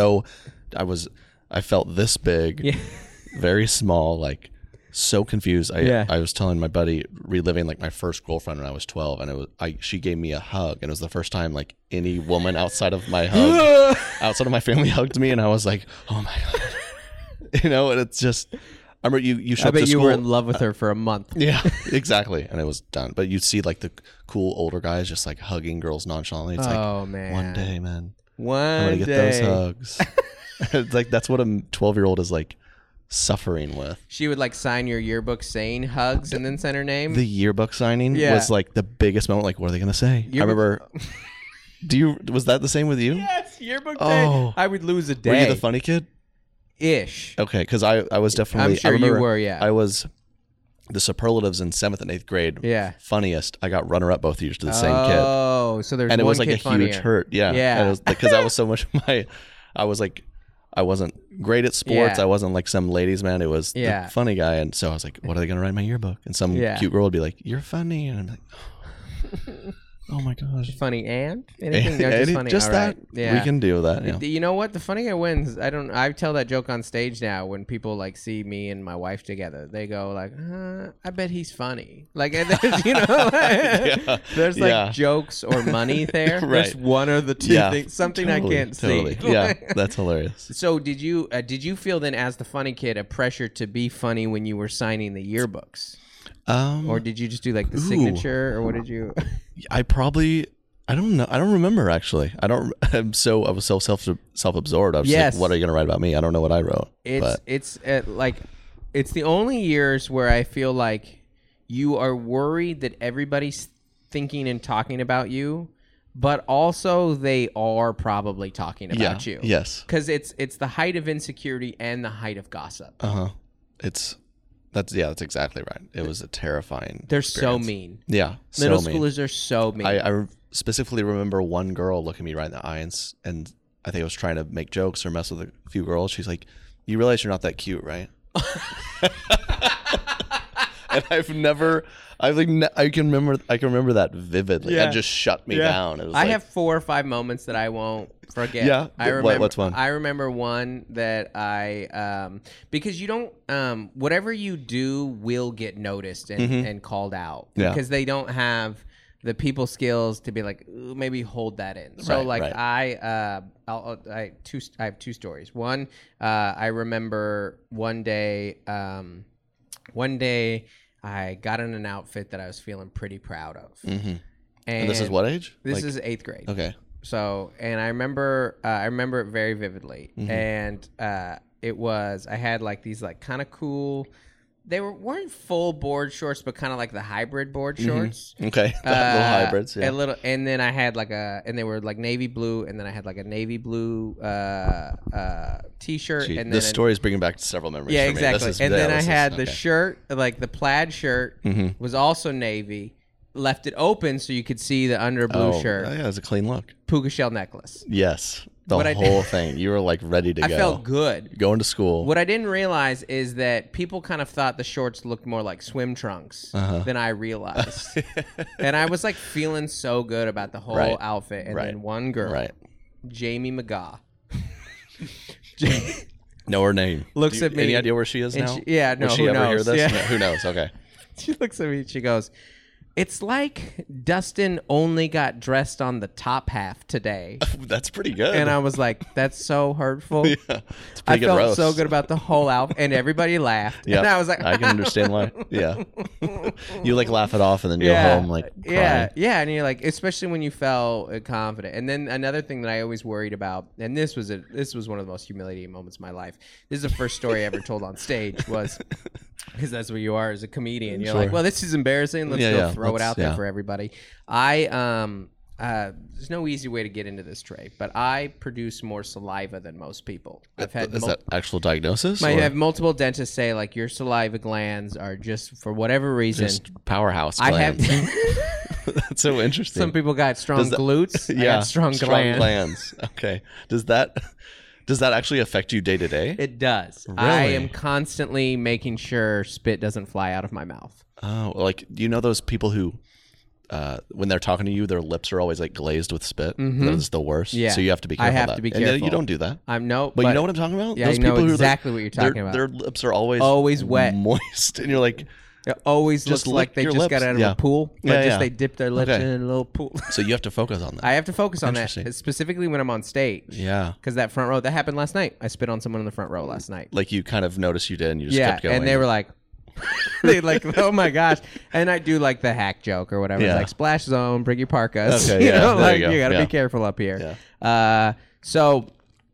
I felt this big, very small, so confused. I was telling my buddy, reliving my first girlfriend when I was 12, and she gave me a hug, and it was the first time any woman outside of my family hugged me, and I was like, oh my god, and it's just. I remember you showed up to school. I bet you
were in love with her for a month.
Yeah, exactly. And it was done. But you'd see the cool older guys just hugging girls nonchalantly. It's
man.
One day, man.
I'm
going to get those hugs. It's that's what a 12-year-old is suffering with.
She would like sign your yearbook saying hugs and then send her name.
The yearbook signing
Yeah.
was like the biggest moment. Like, what are they gonna say? I remember. Was that the same with you?
Yes, yearbook day.
Oh.
I would lose a day.
Were you the funny kid?
Ish.
Okay, because I was definitely.
I'm sure
I remember
you were, yeah.
I was the superlatives in 7th and 8th grade.
Yeah.
Funniest. I got runner up both years to the same kid.
Oh, so there's
And it
one
was like
kid
a
funnier.
huge hurt. Yeah.
Yeah.
And it was because I was so much I was like, I wasn't great at sports.
Yeah.
I wasn't like some ladies' man. It was
Yeah.
the funny guy. And so I was like, what are they going to write in my yearbook? And some cute girl would be like, you're funny. And I'm like, oh my gosh.
Funny and anything? No, just funny.
Just
All
that.
right. Yeah.
We can do that. Yeah.
You know what? The funny guy wins. I tell that joke on stage now when people like see me and my wife together. They go like, I bet he's funny. Like, and there's, you know, there's like jokes or money there.
Right.
There's one of the two things. Something
totally,
I can't
totally.
see.
Yeah, that's hilarious.
So did you feel then as the funny kid a pressure to be funny when you were signing the yearbooks? Or did you just do like the signature, or what did you?
I don't know. I don't remember actually. I was so self-absorbed. I was
Yes.
like, what are you going to write about me? I don't know what I wrote.
It's the only years where I feel like you are worried that everybody's thinking and talking about you, but also they are probably talking about you.
Yes.
Because it's the height of insecurity and the height of gossip.
That's exactly right. It was a terrifying
They're
experience.
so mean.
Yeah.
Middle
so mean.
schoolers are so mean.
I specifically remember one girl looking me right in the eye and I think I was trying to make jokes or mess with a few girls. She's like, you realize you're not that cute, right? And I can remember that vividly.
Yeah.
It just shut me down. It was
I have 4 or 5 moments that I won't forget.
Yeah. What's one?
I remember one that because you don't whatever you do will get noticed and called out because they don't have the people skills to be like, ooh, maybe hold that in. So I have 2 stories. One, I remember one day I got in an outfit that I was feeling pretty proud of. Mm-hmm.
And this is what age?
This is 8th grade.
Okay.
So, and I remember it very vividly. Mm-hmm. And I had like these like kind of cool, they weren't full board shorts, but kind of like the hybrid board shorts.
Mm-hmm. Okay. Little hybrids. Yeah.
And then I had like and they were like navy blue, and then I had like a navy blue t-shirt. And
the story is bringing back several memories.
Yeah,
for
exactly.
Me.
And then I had the shirt, like the plaid shirt was also navy. Left it open so you could see the under blue shirt.
Oh, yeah, it was a clean look.
Puka shell necklace.
Yes. The whole thing. You were like ready to go.
I felt good.
Going to school.
What I didn't realize is that people kind of thought the shorts looked more like swim trunks than I realized. And I was like feeling so good about the whole outfit. And then one girl, Jamie McGaw.
Know her name.
Looks at me.
Any idea where she is now?
No,
Will she
who
ever
knows?
hear this?
Yeah.
No, who knows? Okay.
She looks at me and she goes, it's like Dustin only got dressed on the top half today.
That's pretty good.
And I was like, that's so hurtful.
Yeah, it's a pretty
I
good
felt
roast.
so good about the whole outfit, and everybody laughed.
Yeah,
and I was like,
I can understand why. Yeah, you like laugh it off and then go home like crying.
Yeah, and you're like, especially when you felt confident. And then another thing that I always worried about, and this was one of the most humiliating moments of my life. This is the first story I ever told on stage was. Because that's what you are as a comedian. You're like, well, this is embarrassing. Let's throw it out there for everybody. There's no easy way to get into this, Trey, but I produce more saliva than most people. I've had
is that actual diagnosis?
I have multiple dentists say like your saliva glands are just for whatever reason
just powerhouse
I
glands.
have.
That's so interesting.
Some people got strong glutes. I got strong glands.
Okay. Does that actually affect you day to day?
It does.
Really?
I am constantly making sure spit doesn't fly out of my mouth.
Oh, like you know those people who, when they're talking to you, their lips are always like glazed with spit.
Mm-hmm.
That is the worst.
Yeah.
So you have to be careful.
I have to be careful.
And you don't do that.
But
you know what I'm talking about?
Yeah,
those
I know
people
exactly what you're talking about.
Their lips are always
wet,
moist, and you're like.
It always
Just
looks like they
your
just
lips.
got out of a pool, but they dip their lips in a little pool.
So you have to focus on that.
I have to focus on that,
Interesting.
specifically when I'm on stage.
Yeah.
Because that front row, that happened last night. I spit on someone in the front row last night.
Like you kind of noticed you did, and you just kept going.
And they were like, oh my gosh. And I do like the hack joke or whatever.
Yeah.
It's like splash zone, bring your parkas.
Okay,
you know,
there
like
you go.
you got to
Yeah.
be careful up here.
Yeah.
So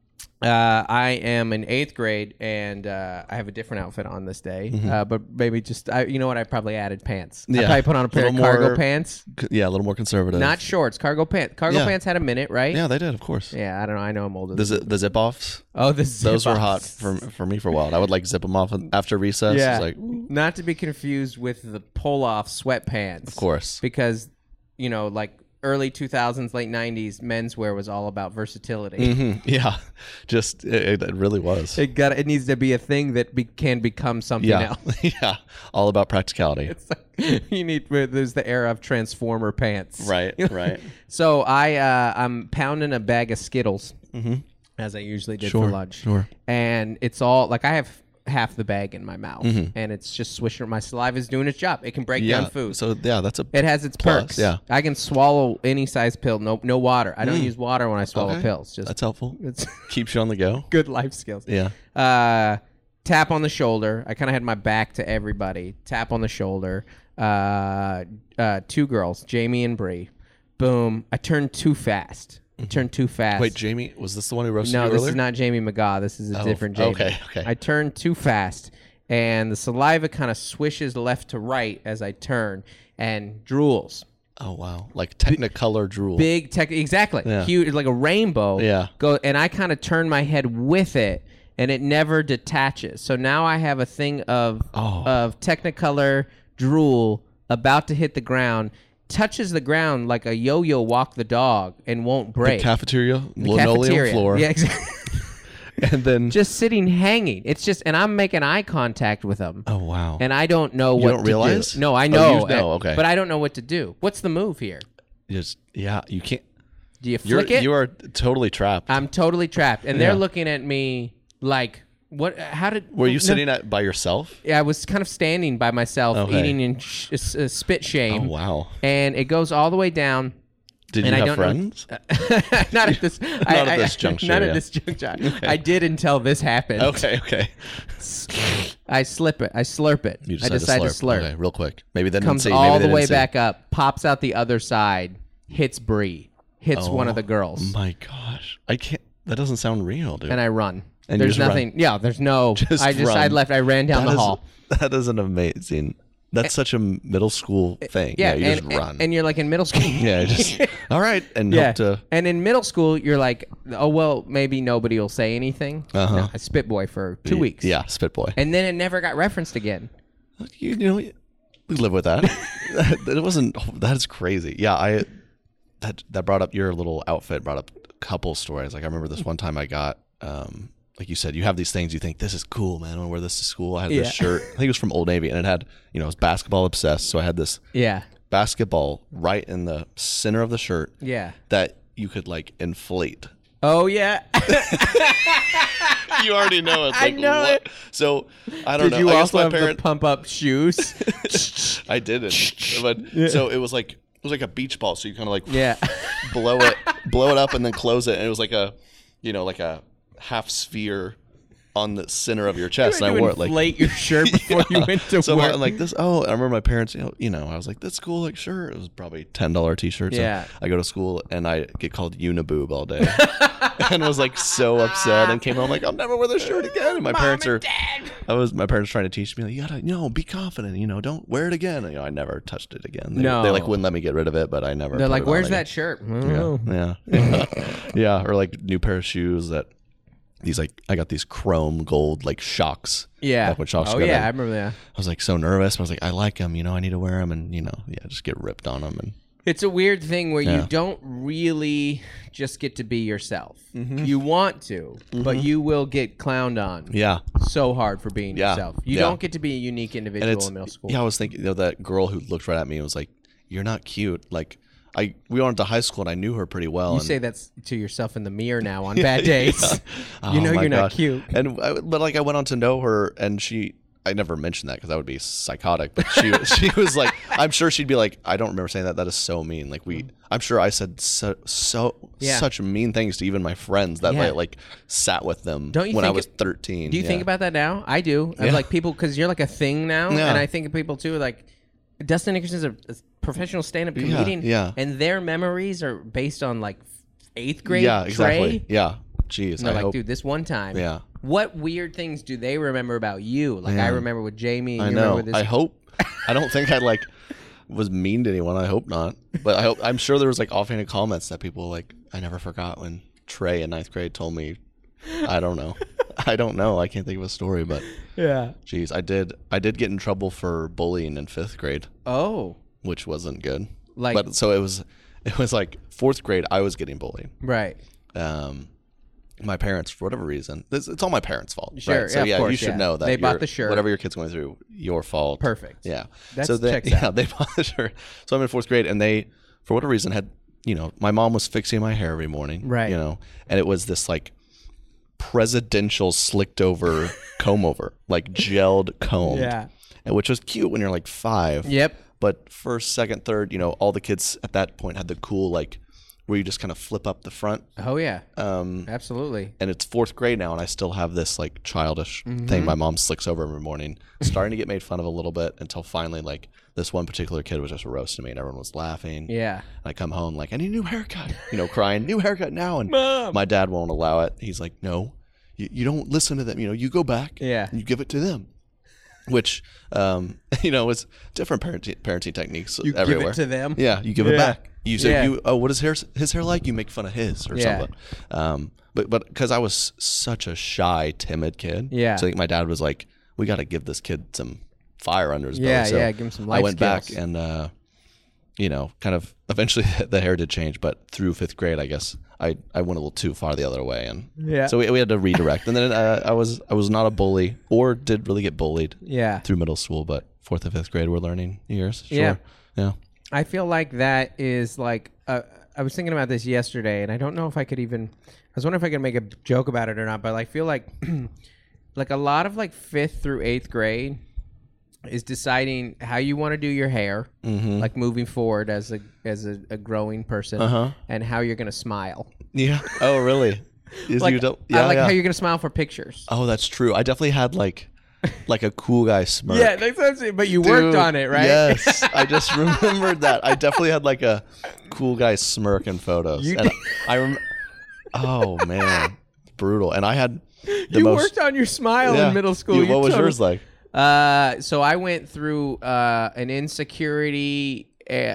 I am in 8th grade, and I have a different outfit on this day. But maybe just, you know what? I probably added pants. I probably put on a pair of cargo pants.
Yeah, a little more conservative.
Not shorts, cargo pants. Cargo pants had a minute, right?
Yeah, they did, of course.
Yeah, I don't know. I know I'm older.
The zip-offs?
Oh, the zip-offs.
Those were hot for me for a while. I would like zip them off after recess.
Yeah.
Like,
not to be confused with the pull-off sweatpants.
Of course.
Because, you know, like early 2000s, late 90s, menswear was all about versatility.
Yeah, just it really was.
It needs to be a thing that can become something else.
Yeah, all about practicality.
It's like, there's the era of Transformer pants.
Right, right.
So I'm pounding a bag of Skittles, as I usually did for lunch.
Sure.
And it's all, like, I have half the bag in my mouth, and it's just swishing. My saliva is doing its job. It can break down food.
So yeah, that's
it has its perks.
Yeah,
I can swallow any size pill. No water. I don't use water when I swallow pills. Just
that's helpful. It keeps you on the go.
Good life skills.
Yeah.
Tap on the shoulder. I kind of had my back to everybody. Tap on the shoulder. 2 girls, Jamie and Bree. Boom. I turned too fast. Turned too fast.
Wait, Jamie, was this the one who roasted you earlier?
No, this is not Jamie McGaw. This is a different Jamie.
Okay.
I turned too fast, and the saliva kind of swishes left to right as I turn, and drools.
Oh, wow. Like Technicolor drool.
Exactly.
Yeah.
Huge, like a rainbow.
Yeah.
And I kind of turn my head with it, and it never detaches. So now I have a thing of Technicolor drool about to hit the ground, touches the ground like a yo-yo walk the dog and won't break.
The cafeteria, linoleum floor.
Yeah, exactly.
And then
just sitting hanging. It's just, and I'm making eye contact with them.
Oh, wow.
And I don't know what
you don't realize?
to do. No, I know.
You know, okay.
But I don't know what to do. What's the move here?
You can't.
Do you flick it?
You are totally trapped.
I'm totally trapped. And they're looking at me like, what? How did?
Were you sitting by yourself?
Yeah, I was kind of standing by myself, eating in spit shame.
Oh, wow.
And it goes all the way down.
Did you have friends?
Not at this.
Not at this juncture.
Not at this juncture. Okay. I did until this happened.
Okay.
I slurp it.
You
I decide to slurp.
Okay, real quick. Maybe then
comes all the way back up, pops out the other side, hits Bree, hits one of the girls.
Oh my gosh, I can't. That doesn't sound real, dude.
And I run.
And
there's nothing.
Run.
Yeah, there's no. I ran down the hall.
That is an amazing. That's such a middle school thing. Yeah, you just run.
And you're like in middle school.
Yeah, just all right, and hope to.
And in middle school, you're like, oh well, maybe nobody will say anything. No, I spit boy for 2 weeks.
Yeah, spit boy.
And then it never got referenced again.
You know, we live with that. It wasn't. That is crazy. Yeah, that brought up your little outfit. Brought up a couple stories. Like I remember this one time I got. Like you said, you have these things you think, this is cool, man. I want to wear this to school. I had this shirt. I think it was from Old Navy, and it had, it was basketball obsessed. So I had this basketball right in the center of the shirt that you could, like, inflate.
Oh, yeah.
You already know it. Like,
I know it.
So, I don't know.
Did you
I
also have
the
pump-up shoes?
I didn't. But, so it was like a beach ball. So you kind of, like, blow it up and then close it. And it was like a half sphere on the center of your chest, and I wore it like
inflate your shirt before you went to
so
work.
I'm like this. Oh, I remember my parents. I was like, "That's cool." Like, sure. It was probably $10 t-shirt. So I go to school and I get called Uniboob all day, and I was like so upset. And came home like, "I'll never wear this shirt again." And my parents my parents trying to teach me like, "You gotta, be confident. Don't wear it again." And, I never touched it again. They like wouldn't let me get rid of it, but I never.
They're like, "Where's
that
shirt?"
Yeah. Or like new pair of shoes that. These I got these chrome gold like shocks.
Yeah.
Like when shocks
I remember that.
I was like so nervous. But I was like, I like them. I need to wear them, and just get ripped on them. And
it's a weird thing where you don't really just get to be yourself. Mm-hmm. You want to, but you will get clowned on.
Yeah.
So hard for being yourself. You don't get to be a unique individual in middle school.
Yeah, I was thinking that girl who looked right at me and was like, "You're not cute." Like. We went to high school and I knew her pretty well.
You say that's to yourself in the mirror now on bad days. You're not cute.
But I went on to know her, and I never mentioned that because that would be psychotic. But she was like, I'm sure she'd be like, I don't remember saying that. That is so mean. Like I'm sure I said such mean things to even my friends that I like sat with them when I was 13.
Do you think about that now? I do. I'm like people because you're like a thing now, and I think of people too like. Dustin Nickerson's a professional stand-up comedian, and their memories are based on like 8th grade.
Yeah, exactly.
Trey.
Yeah, geez.
And they're
I
like,
hope,
dude, this one time.
Yeah.
What weird things do they remember about you? Like I remember with Jamie. And
I
you
know.
Remember with this.
I hope. I don't think I like was mean to anyone. I hope not. But I'm sure there was like offhanded comments that people like. I never forgot when Trey in 9th grade told me. I don't know. I can't think of a story, but
Yeah.
geez, I did get in trouble for bullying in 5th grade.
Oh.
Which wasn't good.
Like,
but so it was like 4th grade. I was getting bullied.
right.
My parents, for whatever reason, it's all my parents' fault.
Sure,
Right? So
yeah, of course,
you should
yeah.
know that
They bought the shirt.
Whatever your kid's going through, your fault.
Perfect.
Yeah.
That
so
checks
yeah,
out.
they bought the shirt. So I'm in 4th grade, and they, for whatever reason, had my mom was fixing my hair every morning.
Right.
And it was this like presidential slicked over comb over, like gelled comb.
Yeah.
And which was cute when you're like 5.
Yep.
But first, second, third, all the kids at that point had the cool like where you just kind of flip up the front.
Oh yeah. Absolutely.
And it's 4th grade now, and I still have this like childish
Mm-hmm.
thing my mom slicks over every morning, starting to get made fun of a little bit until finally like this one particular kid was just roasting me and everyone was laughing.
Yeah.
And I come home like, I need a new haircut, crying, new haircut now. And
Mom.
my dad won't allow it. He's like, no, you don't listen to them. You go back
Yeah.
and you give it to them. Which, was different parenting techniques
You
everywhere.
give it to them.
Yeah, you give it
Yeah.
back. You say,
Yeah.
what is his hair like? You make fun of his or
Yeah.
something. But because I was such a shy, timid kid,
Yeah.
so I think my dad was like, we got to give this kid some fire under his
Yeah,
belly. So
yeah, give him some life
I went
skills.
back and, kind of eventually the hair did change, but through 5th grade, I guess I went a little too far the other way, and
Yeah.
so we had to redirect. And then I was not a bully or did really get bullied
Yeah.
through middle school, but 4th and 5th grade were learning years. Sure.
Yeah.
Yeah.
I feel like that is like I was thinking about this yesterday, and I don't know if I could even. I was wondering if I could make a joke about it or not, but I feel like like a lot of like 5th through 8th grade is deciding how you want to do your hair, like moving forward as a growing person, and how you're gonna smile.
Yeah. Oh, really?
Like I like how you're gonna smile for pictures.
Oh, that's true. I definitely had like a cool guy smirk.
Yeah, that's what I'm saying. But you worked
Dude,
on it, right?
Yes, I just remembered that. I definitely had like a cool guy smirk in photos.
You
And
did.
Oh man, brutal. And I had the
You
most.
worked on your smile
Yeah.
in middle school.
What was yours like?
So I went through an insecurity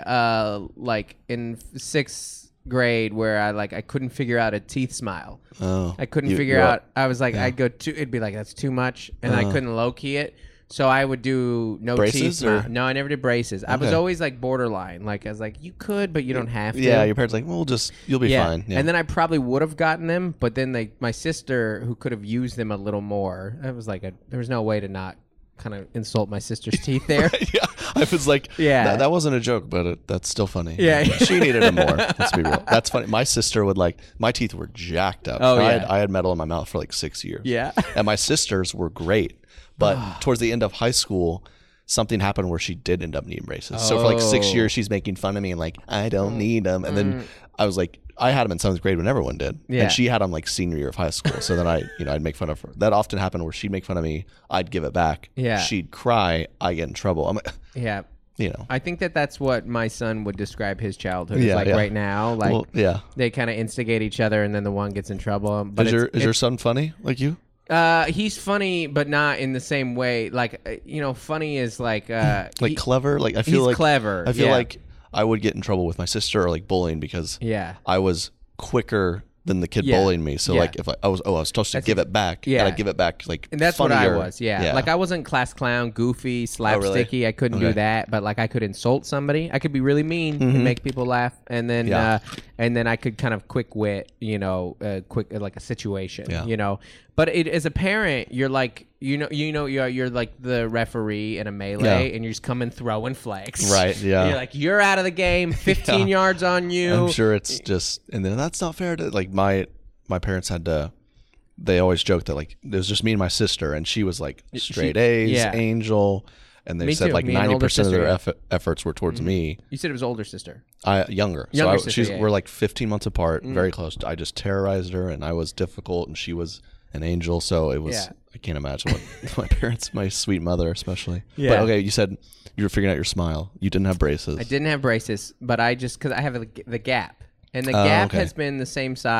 like in 6th grade where I couldn't figure out a teeth smile.
Oh,
I couldn't figure out. I was like, I'd go too. It'd be like that's too much, and I couldn't low key it. So I would do no
Braces,
teeth smile.
or?
No, I never did braces. I was
Okay.
always like borderline. Like I was like, you could, but you don't have to.
Yeah, your parents like, well, you'll be
Yeah.
fine. Yeah.
And then I probably would have gotten them, but then my sister, who could have used them a little more, it was like there was no way to not kind of insult my sister's teeth there.
yeah, I was like,
Yeah.
that wasn't a joke, but that's still funny.
Yeah.
She needed it more. Let's be real. That's funny. My sister would my teeth were jacked up.
Oh,
I
yeah.
I had metal in my mouth for like 6 years.
Yeah.
And my sisters were great, but towards the end of high school, something happened where she did end up needing braces. So for like 6
Oh.
years, she's making fun of me and like, I don't need them. And then I was like, I had them in 7th grade when everyone did.
Yeah.
And she had them like senior year of high school. So then I'd make fun of her. That often happened where she'd make fun of me. I'd give it back.
Yeah.
She'd cry. I get in trouble. I'm like,
Yeah.
you know.
I think that's what my son would describe his childhood
Yeah,
is like
yeah.
right now. Like
Well, yeah.
they kind of instigate each other, and then the one gets in trouble. But
Is your son funny like you?
he's funny, but not in the same way. Like funny is like
Clever? Like I feel
he's
like
clever.
I feel
yeah.
like I would get in trouble with my sister or like bullying because
Yeah.
I was quicker than the kid
Yeah.
bullying me. So
Yeah.
like if I was supposed to give it back.
Yeah.
And I'd give it back like
And that's
funnier.
what I was, yeah. Like I wasn't class clown, goofy, slapsticky. I couldn't do
Okay.
that, but like I could insult somebody. I could be really mean and make people laugh, and then
Yeah.
I could kind of quick wit, quick like a situation,
Yeah.
But as a parent, you're like, you're like the referee in a melee,
Yeah.
and you're just coming throwing flags,
Right, yeah.
You're like, you're out of the game. 15 yards on you.
I'm sure it's just, and then that's not fair to like my parents had to. They always joked that like it was just me and my sister, and she was like straight A's,
yeah.
angel, and they
Me
said
too.
like
Me and older
90% of their
sister,
efforts were towards me.
You said it was older sister.
Younger.
Younger
So
sister, yeah.
we're like 15 months apart, very close. I just terrorized her, and I was difficult, and she was an angel. So it was.
Yeah.
I can't imagine what my sweet mother, especially.
Yeah.
But okay, you said you were figuring out your smile. You didn't have braces.
I didn't have braces, but because I have the gap, and the gap
okay.
has been the same size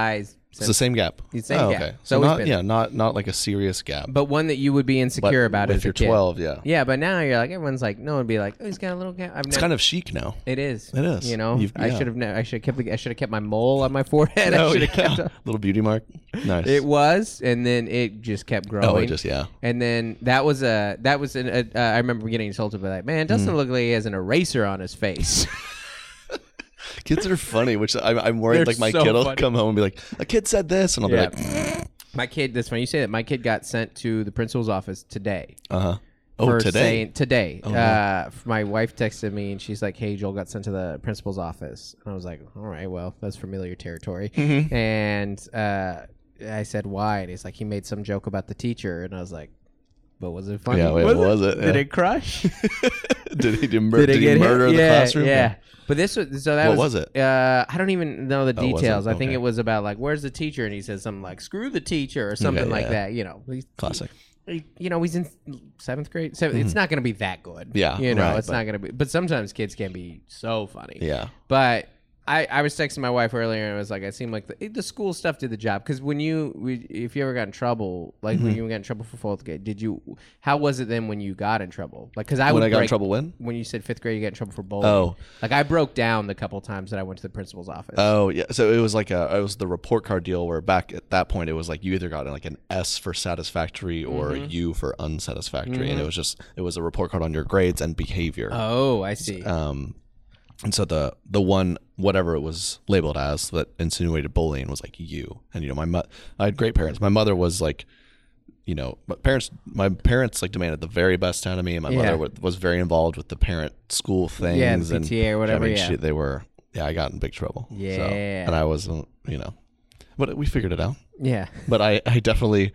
It's the same gap.
The same gap.
Okay. So not like a serious gap.
But one that you would be insecure about
if
as
you're
a kid.
12, yeah.
Yeah, but now you're like, everyone's like, no one would be like, oh, he's got a little gap.
It's kind of chic now.
It is.
It is.
You know, I
yeah.
should have kept my mole on my forehead. I should have kept a
little beauty mark. Nice.
It was, and then it just kept growing.
Oh, it just
And then I remember getting told to be like, man, Dustin look like he has an eraser on his face.
Kids are funny, which I'm worried.
They're
like my
so
kid will
funny.
come home and be like, a kid said this, and I'll be like,
My kid. That's funny you say that. My kid got sent to the principal's office today.
Oh, today?
Today.
Oh, no.
My wife texted me and she's like, hey, Joel got sent to the principal's office. And I was like, all right, well, that's familiar territory.
Mm-hmm.
And I said, why? And he's like, he made some joke about the teacher. And I was like, but was it funny?
Yeah, wait, was it?
Did it crush?
Did he murder the classroom?
Yeah. But this was
What was it?
I don't even know the details. I think
Okay.
it was about like, where's the teacher? And he said something like, screw the teacher or something like that. You know,
Classic.
You know, he's in 7th grade. So it's not going to be that good.
Yeah,
You know,
right,
it's not going to be. But sometimes kids can be so funny.
Yeah.
But I was texting my wife earlier and I was like, it seemed like the school stuff did the job. Because if you ever got in trouble, like when you got in trouble for 4th grade, how was it then when you got in trouble? Like, because I got
in trouble when
you said 5th grade, you got in trouble for bullying.
Oh.
Like I broke down the couple times that I went to the principal's office.
Oh yeah, so it was like it was the report card deal where back at that point it was like you either got like an S for satisfactory or a U for unsatisfactory, and it was a report card on your grades and behavior.
Oh, I see.
And so the one whatever it was labeled as that insinuated bullying was like you. And you know I had great parents. My mother was like, you know, my parents like demanded the very best out of me, and my mother was very involved with the parent school things,
the PTA or whatever.
They were. Yeah, I got in big trouble.
Yeah,
so, and I wasn't, you know, but we figured it out.
Yeah,
but I definitely,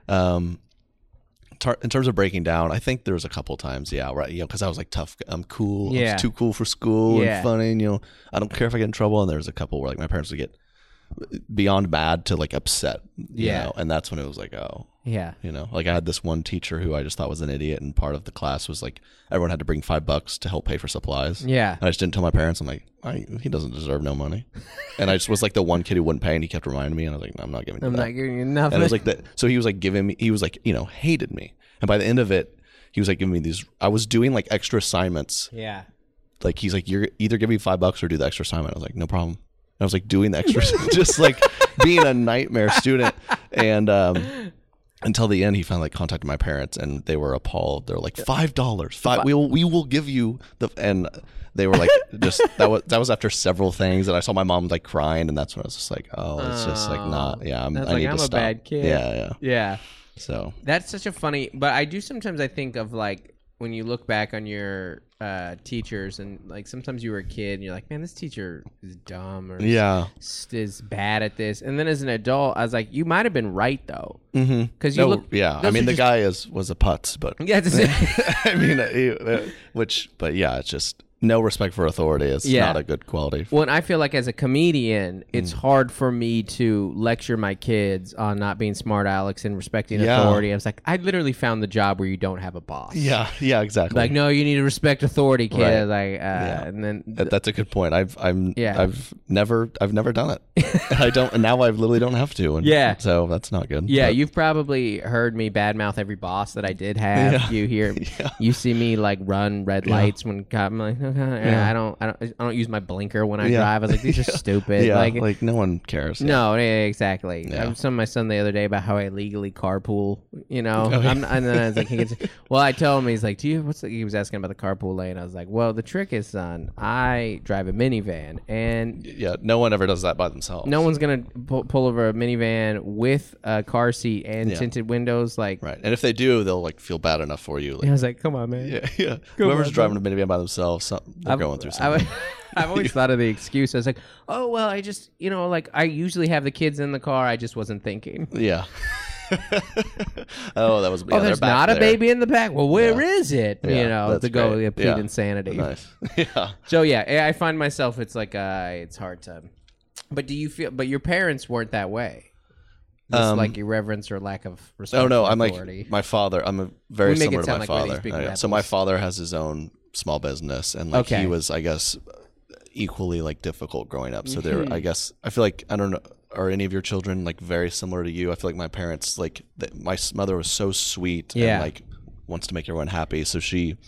in terms of breaking down, I think there was a couple times, right, you know, because I was like tough, I'm cool, I was too cool for school and funny, and, you know, I don't care if I get in trouble. And there was a couple where like my parents would get beyond mad to like upset, you know, and that's when it was like, oh.
Yeah.
You know, like I had this one teacher who I just thought was an idiot, and part of the class was like everyone had to bring $5 to help pay for supplies.
Yeah.
And I just didn't tell my parents. I'm like, he doesn't deserve no money. And I just was like the one kid who wouldn't pay, and he kept reminding me, and I was like, no, I'm not giving you that.
I'm not giving you nothing.
And it was like that. So he was like he was like, you know, hated me. And by the end of it, he was like giving me these, I was doing like extra assignments.
Yeah.
Like he's like, you're either give me $5 or do the extra assignment. I was like, no problem. And I was like doing the extra, just like being a nightmare student. And, until the end, he finally contacted my parents, and they were appalled. They're like, $5. We will give you and they were like, just that was after several things, and I saw my mom like crying, and that's when I was just like, oh, it's just like not. Yeah, I need to stop.
I'm a bad kid. Yeah.
So
that's such a funny. But I do sometimes I think of like when you look back on your teachers, and like sometimes you were a kid and you're like, man, this teacher is dumb or is bad at this, and then as an adult I was like, you might have been right though, because I mean the guy was a putz, but
yeah, I mean it's just no respect for authority. It's not a good quality.
Well, and I feel like as a comedian, it's hard for me to lecture my kids on not being smart Alex and respecting authority. I was like, I literally found the job where you don't have a boss.
Yeah, exactly.
Like, no, you need to respect authority, kid. Right. Like, and then
that's a good point. I've never done it. I don't, and now I literally don't have to. And so that's not good.
Yeah, you've probably heard me badmouth every boss that I did have. You you see me like run red lights when I'm like, I don't use my blinker when I drive. I was like, these are stupid.
Yeah, like no one cares.
No, exactly. I was telling my son the other day about how I legally carpool. You know, and then I was like, well, I told him, he's like, he was asking about the carpool lane. I was like, well, the trick is, son, I drive a minivan, and
no one ever does that by themselves.
No one's gonna pull over a minivan with a car seat and tinted windows, like
right. And if they do, they'll like feel bad enough for you. Like,
I was like, come on, man.
Yeah. Whoever's driving a minivan by themselves, they're going through something.
I've always thought of the excuse. I was like, oh, well, I just, like I usually have the kids in the car. I just wasn't thinking.
Yeah. That was.
There's not a baby in the back. Well, where is it? To go plead insanity.
Nice. Yeah.
So I find myself. It's like it's hard to. But do you feel? But your parents weren't that way. Like irreverence or lack of respect.
Oh no,
for
I'm
authority.
like my father. I'm very similar to my father. So my father has his own small business, and like he was, I guess, equally like difficult growing up. So there, I guess, I feel like I don't know. are any of your children like very similar to you? I feel like my parents, like my mother was so sweet and like wants to make everyone happy. So she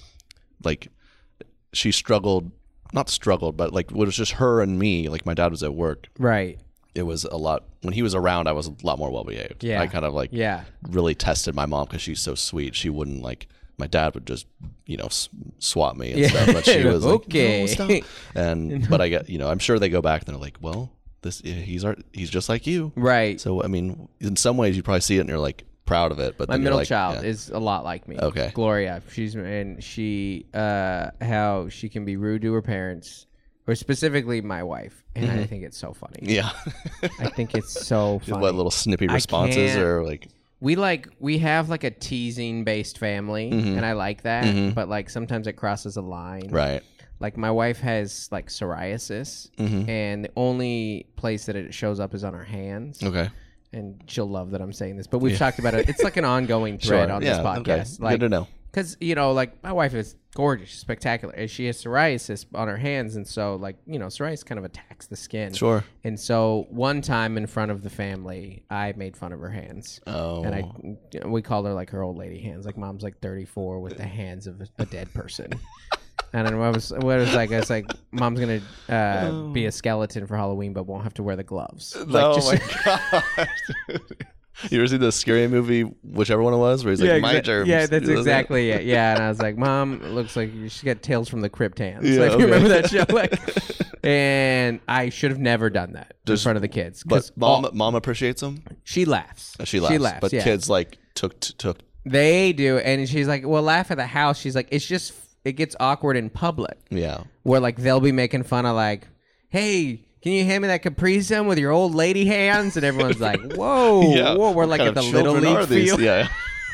struggled, not struggled, but like it was just her and me. Like my dad was at work.
Right.
It was a lot when he was around. I was a lot more well behaved.
Yeah.
I kind of like really tested my mom because she's so sweet. She wouldn't like. My dad would just, swat me and stuff. But she was like,
okay.
No, stop. But I get, I'm sure they go back and they're like, well, he's just like you,
right?
So I mean, in some ways you probably see it and you're like proud of it. But
my middle child is a lot like me.
Okay,
Gloria. She how she can be rude to her parents, or specifically my wife, and I think it's so funny.
Yeah,
I think it's so funny.
What little snippy responses or like.
We have like a teasing based family, and I like that, but like sometimes it crosses a line.
Right.
Like my wife has like psoriasis, and the only place that it shows up is on her hands.
Okay.
And she'll love that I'm saying this, but we've talked about it. It's like an ongoing thread on this podcast.
Okay.
Like,
good to know.
Because, like my wife is gorgeous, she's spectacular, and she has psoriasis on her hands, and so like, psoriasis kind of attacks the skin.
Sure.
And so one time in front of the family, I made fun of her hands.
Oh.
And we called her like her old lady hands. Like mom's like 34 with the hands of a dead person. And then I was like, mom's gonna be a skeleton for Halloween, but won't have to wear the gloves.
My God. You ever see the Scary Movie, whichever one it was, where he's like, my germs?
Yeah, that's exactly it. Yeah, and I was like, Mom, it looks like she's got Tales from the Crypt hands.
Yeah,
like, you remember that show? Like, and I should have never done that in front of the kids.
But mom appreciates them?
She laughs.
She laughs. But kids, like, took.
They do, and she's like, well, laugh at the house. She's like, it gets awkward in public.
Yeah.
Where, like, they'll be making fun of, like, hey, can you hand me that Capri Sun with your old lady hands? And everyone's like, whoa, we're like at the Little League field.
Yeah.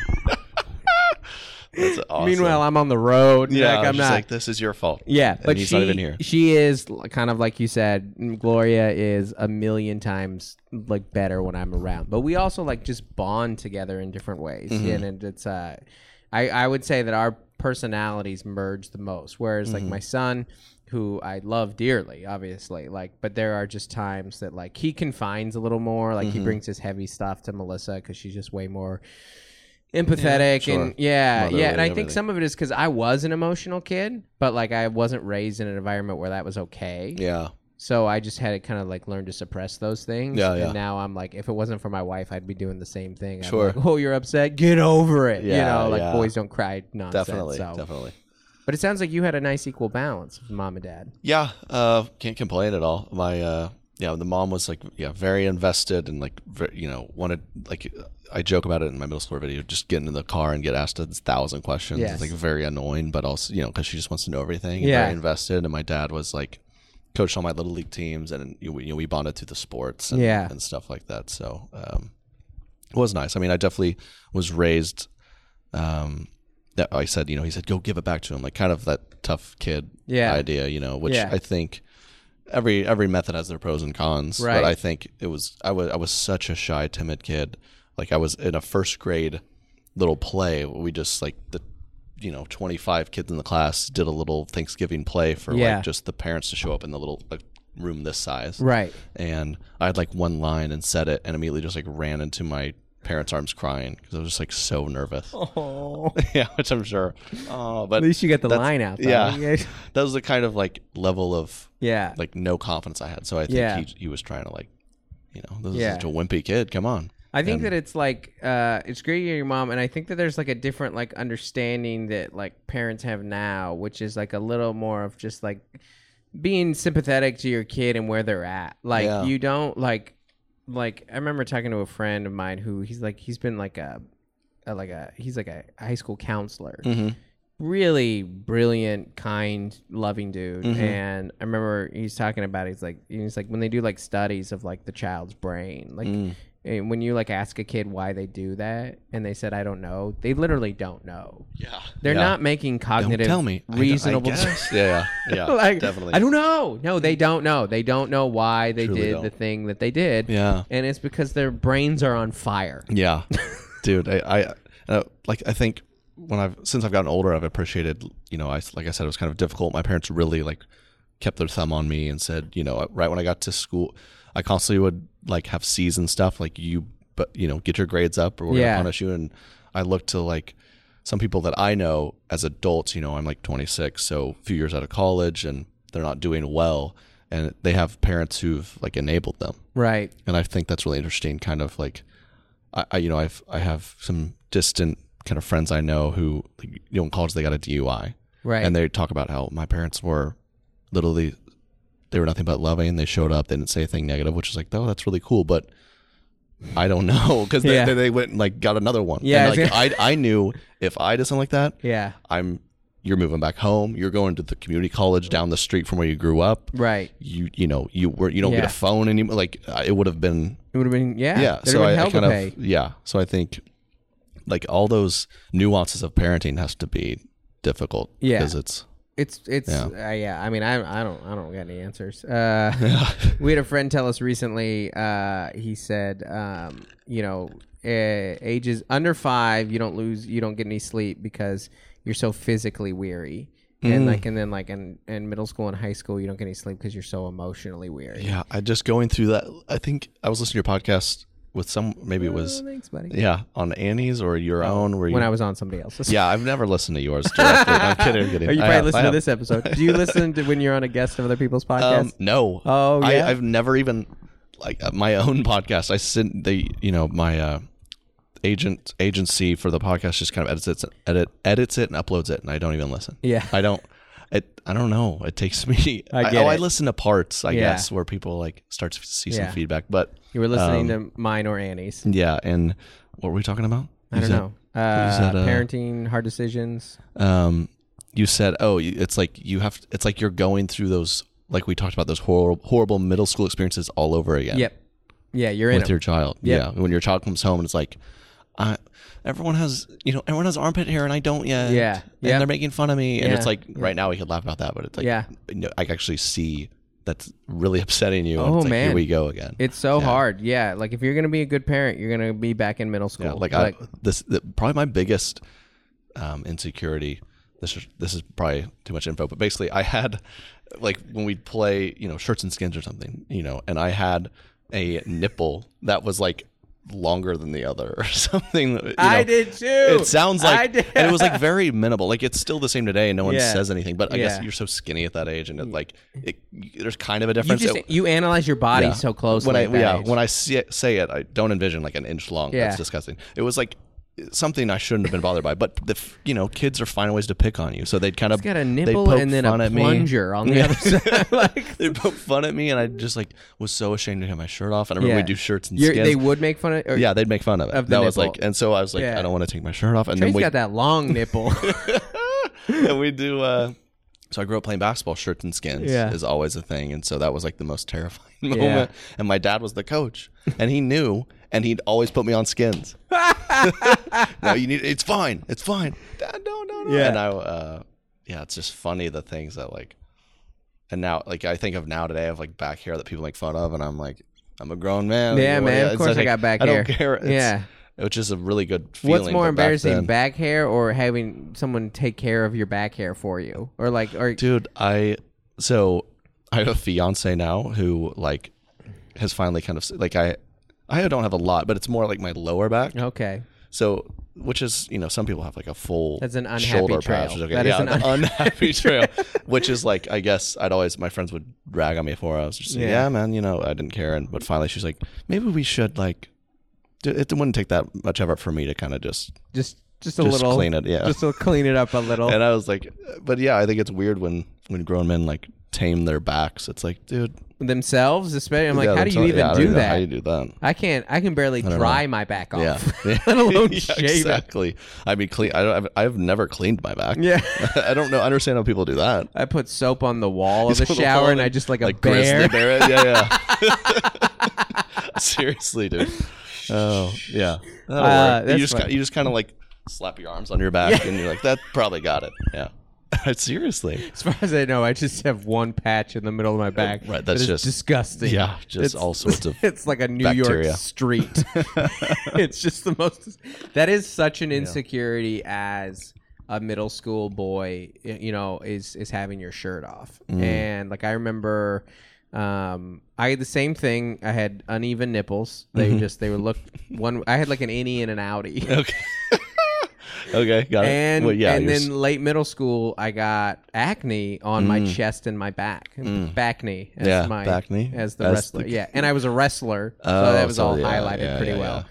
That's awesome.
Meanwhile, I'm on the road.
Yeah,
like, I'm not.
like, this is your fault.
Yeah, but
he's not even here.
She is kind of like you said. Gloria is a million times like better when I'm around. But we also like just bond together in different ways, and it's I would say that our personalities merge the most. Whereas like my son, who I love dearly, obviously, like, but there are just times that like he confines a little more. Like he brings his heavy stuff to Melissa because she's just way more empathetic and and I think some of it is because I was an emotional kid, but like I wasn't raised in an environment where that was okay.
Yeah.
So I just had to kind of like learn to suppress those things.
Yeah.
And now I'm like, if it wasn't for my wife, I'd be doing the same thing.
Sure.
Like, oh, you're upset? Get over it.
Yeah,
boys don't cry nonsense.
Definitely.
But it sounds like you had a nice equal balance of mom and dad.
Yeah. Can't complain at all. My the mom was like very invested and like wanted, like, I joke about it in my middle school video, just get in the car and get asked 1,000 questions.
Yes.
It's like very annoying, but also because she just wants to know everything. And very invested. And my dad was like coached all my little league teams, and we bonded through the sports and stuff like that. So it was nice. I mean, I definitely was raised. That I said, he said, go give it back to him, like kind of that tough kid idea, which I think every method has their pros and cons.
Right.
But I think I was such a shy, timid kid. Like I was in a first grade little play. We just like 25 kids in the class did a little Thanksgiving play for like just the parents to show up in the little room this size.
Right.
And I had like one line and said it and immediately just like ran into my parents' arms crying because I was just like so nervous. Oh. Yeah, which I'm sure. Oh, but
at least you get the line out though.
Yeah. That was the kind of like level of
like
no confidence I had. So I think he was trying to like, this is such a wimpy kid. Come on.
I think that it's like it's great you're your mom, and I think that there's like a different like understanding that like parents have now, which is like a little more of just like being sympathetic to your kid and where they're at. Like you don't like I remember talking to a friend of mine who he's been like a high school counselor. Mm-hmm. Really brilliant, kind, loving dude. Mm-hmm. And I remember he's talking about he's like when they do like studies of like the child's brain, like and when you like ask a kid why they do that and they said I don't know, they literally don't know.
Yeah.
They're not making cognitive,
don't tell me.
reasonable
I guess. Yeah.
like,
definitely.
I don't know. No, they don't know. They don't know why they did the thing that they did.
Yeah.
And it's because their brains are on fire.
Yeah. Dude, I think since I've gotten older, I've appreciated, like I said, it was kind of difficult. My parents really like kept their thumb on me and said, right when I got to school, I constantly would like have C's and stuff, like but get your grades up or we're gonna punish you. And I look to like some people that I know as adults, I'm like 26, so a few years out of college, and they're not doing well, and they have parents who've like enabled them.
Right.
And I think that's really interesting. Kind of like, I have some distant kind of friends I know who, in college they got a DUI.
Right.
And they talk about how my parents were literally, they were nothing but loving. They showed up. They didn't say anything negative, which is like, oh, that's really cool. But I don't know, because they went and like got another one.
Yeah.
And, like, I knew if I did something like that, you're moving back home. You're going to the community college down the street from where you grew up.
Right.
You don't get a phone anymore. Like it would have been.
Yeah.
So So I think like all those nuances of parenting has to be difficult. Yeah. Because
it's I mean, I don't get any answers. We had a friend tell us recently. He said, ages under 5, you don't get any sleep because you're so physically weary. And in middle school and high school, you don't get any sleep because you're so emotionally weary.
Yeah, I just going through that. I think I was listening to your podcast with maybe it was
thanks, buddy.
Yeah, on Annie's or your own.
When I was on somebody else's.
Yeah, I've never listened to yours directly. I'm kidding.
Oh, you probably listen to this episode. Do you listen to when you're on a guest of other people's podcasts?
No.
Oh yeah.
I've never even my own podcast. I sent my agency for the podcast just kind of edits it and uploads it, and I don't even listen.
Yeah.
I don't know. It takes me. I listen to parts, I guess, where people like start to see some feedback. But
you were listening to mine or Annie's.
Yeah, and what were we talking about?
I don't know. Parenting, hard decisions.
You said, it's like it's like you're going through those, like we talked about, those horrible middle school experiences all over again.
Yep. Yeah, you're in
with your child. Yep. Yeah, when your child comes home and it's like, everyone has armpit hair and I don't yet.
Yeah.
And they're making fun of me. And it's like, right now we could laugh about that, but it's like,
I
can actually see that's really upsetting you.
Oh,
and it's like,
man.
Here we go again.
It's so hard. Yeah. Like if you're going to be a good parent, you're going to be back in middle school.
Yeah. Probably my biggest insecurity, this is probably too much info, but basically I had, like when we'd play, Shirts and Skins or something, and I had a nipple that was like longer than the other or something.
I did too.
It sounds like, and it was like very minimal. Like it's still the same today, and no one says anything. But I guess you're so skinny at that age, and there's kind of a difference.
You analyze your body so closely.
When I say it, I don't envision like an inch long. That's disgusting. It was like something I shouldn't have been bothered by. But kids are finding ways to pick on you, so they'd kind of
got a nipple and then a plunger on the other side. Like
they poke fun at me, and I just was so ashamed to have my shirt off. And I remember we'd do Shirts and Skins.
They would make fun of it?
They'd make fun of it. That was like, and so I was like, I don't want to take my shirt off. And
Trey's got that long nipple.
And we do. So I grew up playing basketball. Shirts and Skins is always a thing, and so that was like the most terrifying moment. And my dad was the coach, and he knew, and he'd always put me on Skins. No, it's fine. Dad, no.
Yeah.
And it's just funny the things that and now I think of now today, I have back hair that people make fun of, and I'm like, I'm a grown man.
Yeah, man. Of course I got back hair.
I don't care. Which is a really good feeling.
What's more embarrassing, back hair or having someone take care of your back hair for you?
Dude, I have a fiance now who has finally kind of I don't have a lot, but it's more like my lower back.
Okay.
So, which is, some people have a full
That's an unhappy
shoulder
trail.
patch. Okay.
That is an
unhappy trail, which is I guess my friends would rag on me for. I was just like, yeah, man, I didn't care. But finally she's like, maybe we should it wouldn't take that much effort for me to kind of just a little clean it. Yeah.
Just to clean it up a little.
And I was like, but yeah, I think it's weird when grown men tame their backs. It's like, dude,
themselves, especially. I'm how do you even do that?
How do you do that?
I can barely dry my back off.
Yeah.
Let alone shave
exactly.
it.
I mean, I've never cleaned my back.
Yeah.
I don't understand how people do that.
I put soap on the wall of the shower and I just a bear.
Grizzly bear. Yeah. Seriously, dude. Oh yeah. You just kind of slap your arms on your back and you're like, that probably got it. Yeah. Seriously.
As far as I know, I just have one patch in the middle of my back.
Right, that's just
disgusting.
Yeah, it's all sorts of
it's like a New
bacteria.
York street. It's just the most. That is such an insecurity as a middle school boy. Is having your shirt off, and I remember. I had the same thing. I had uneven nipples. They were looked one. I had like an innie and an outie.
Okay. Okay, got it.
And then late middle school, I got acne on my chest and my back. Back knee.
Back knee.
As the wrestler. Yeah, and I was a wrestler, so that was all highlighted pretty well.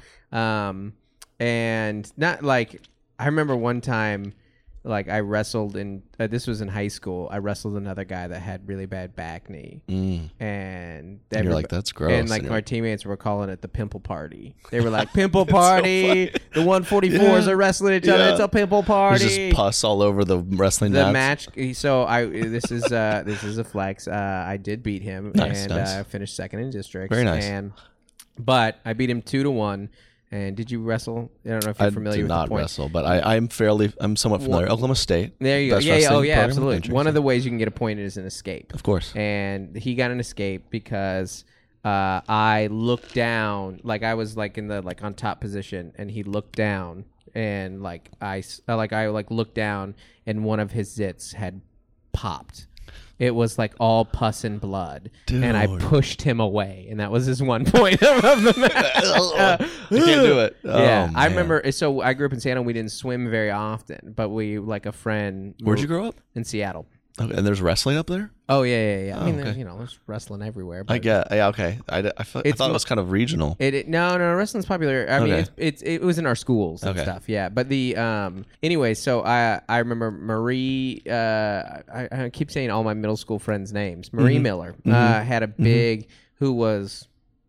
And not like, I remember one time, like I wrestled in, this was in high school, I wrestled another guy that had really bad back knee. And
you're like, that's gross.
And like our teammates were calling it the pimple party. They were like, pimple party. The 144s are wrestling each other. It's a pimple party.
There's just pus all over the wrestling
match. So this is a flex. I did beat him and finished second in districts.
Very nice.
But I beat him 2-1. And did you wrestle? I don't know if you're familiar with the point.
I did not wrestle, but I'm somewhat familiar. Oklahoma State.
There you go. Yeah, absolutely. One of the ways you can get a point is an escape.
Of course.
And he got an escape because I looked down, like I was like in the like on top position, and he looked down, and like I looked down, and one of his zits had popped. It was like all pus and blood. Dude. And I pushed him away, and that was his 1 point of the match.
You can't do it.
Yeah, I remember. So I grew up in Seattle. We didn't swim very often, but we, like a friend.
Where'd you grow up?
In Seattle.
Okay, and there's wrestling up there?
Oh, yeah. I mean, there's wrestling everywhere. But
I get, okay. I thought it was kind of regional.
No, wrestling's popular. I mean, it was in our schools and stuff. Yeah, but the anyway. So I remember Marie. I keep saying all my middle school friends' names. Marie Miller had a big who was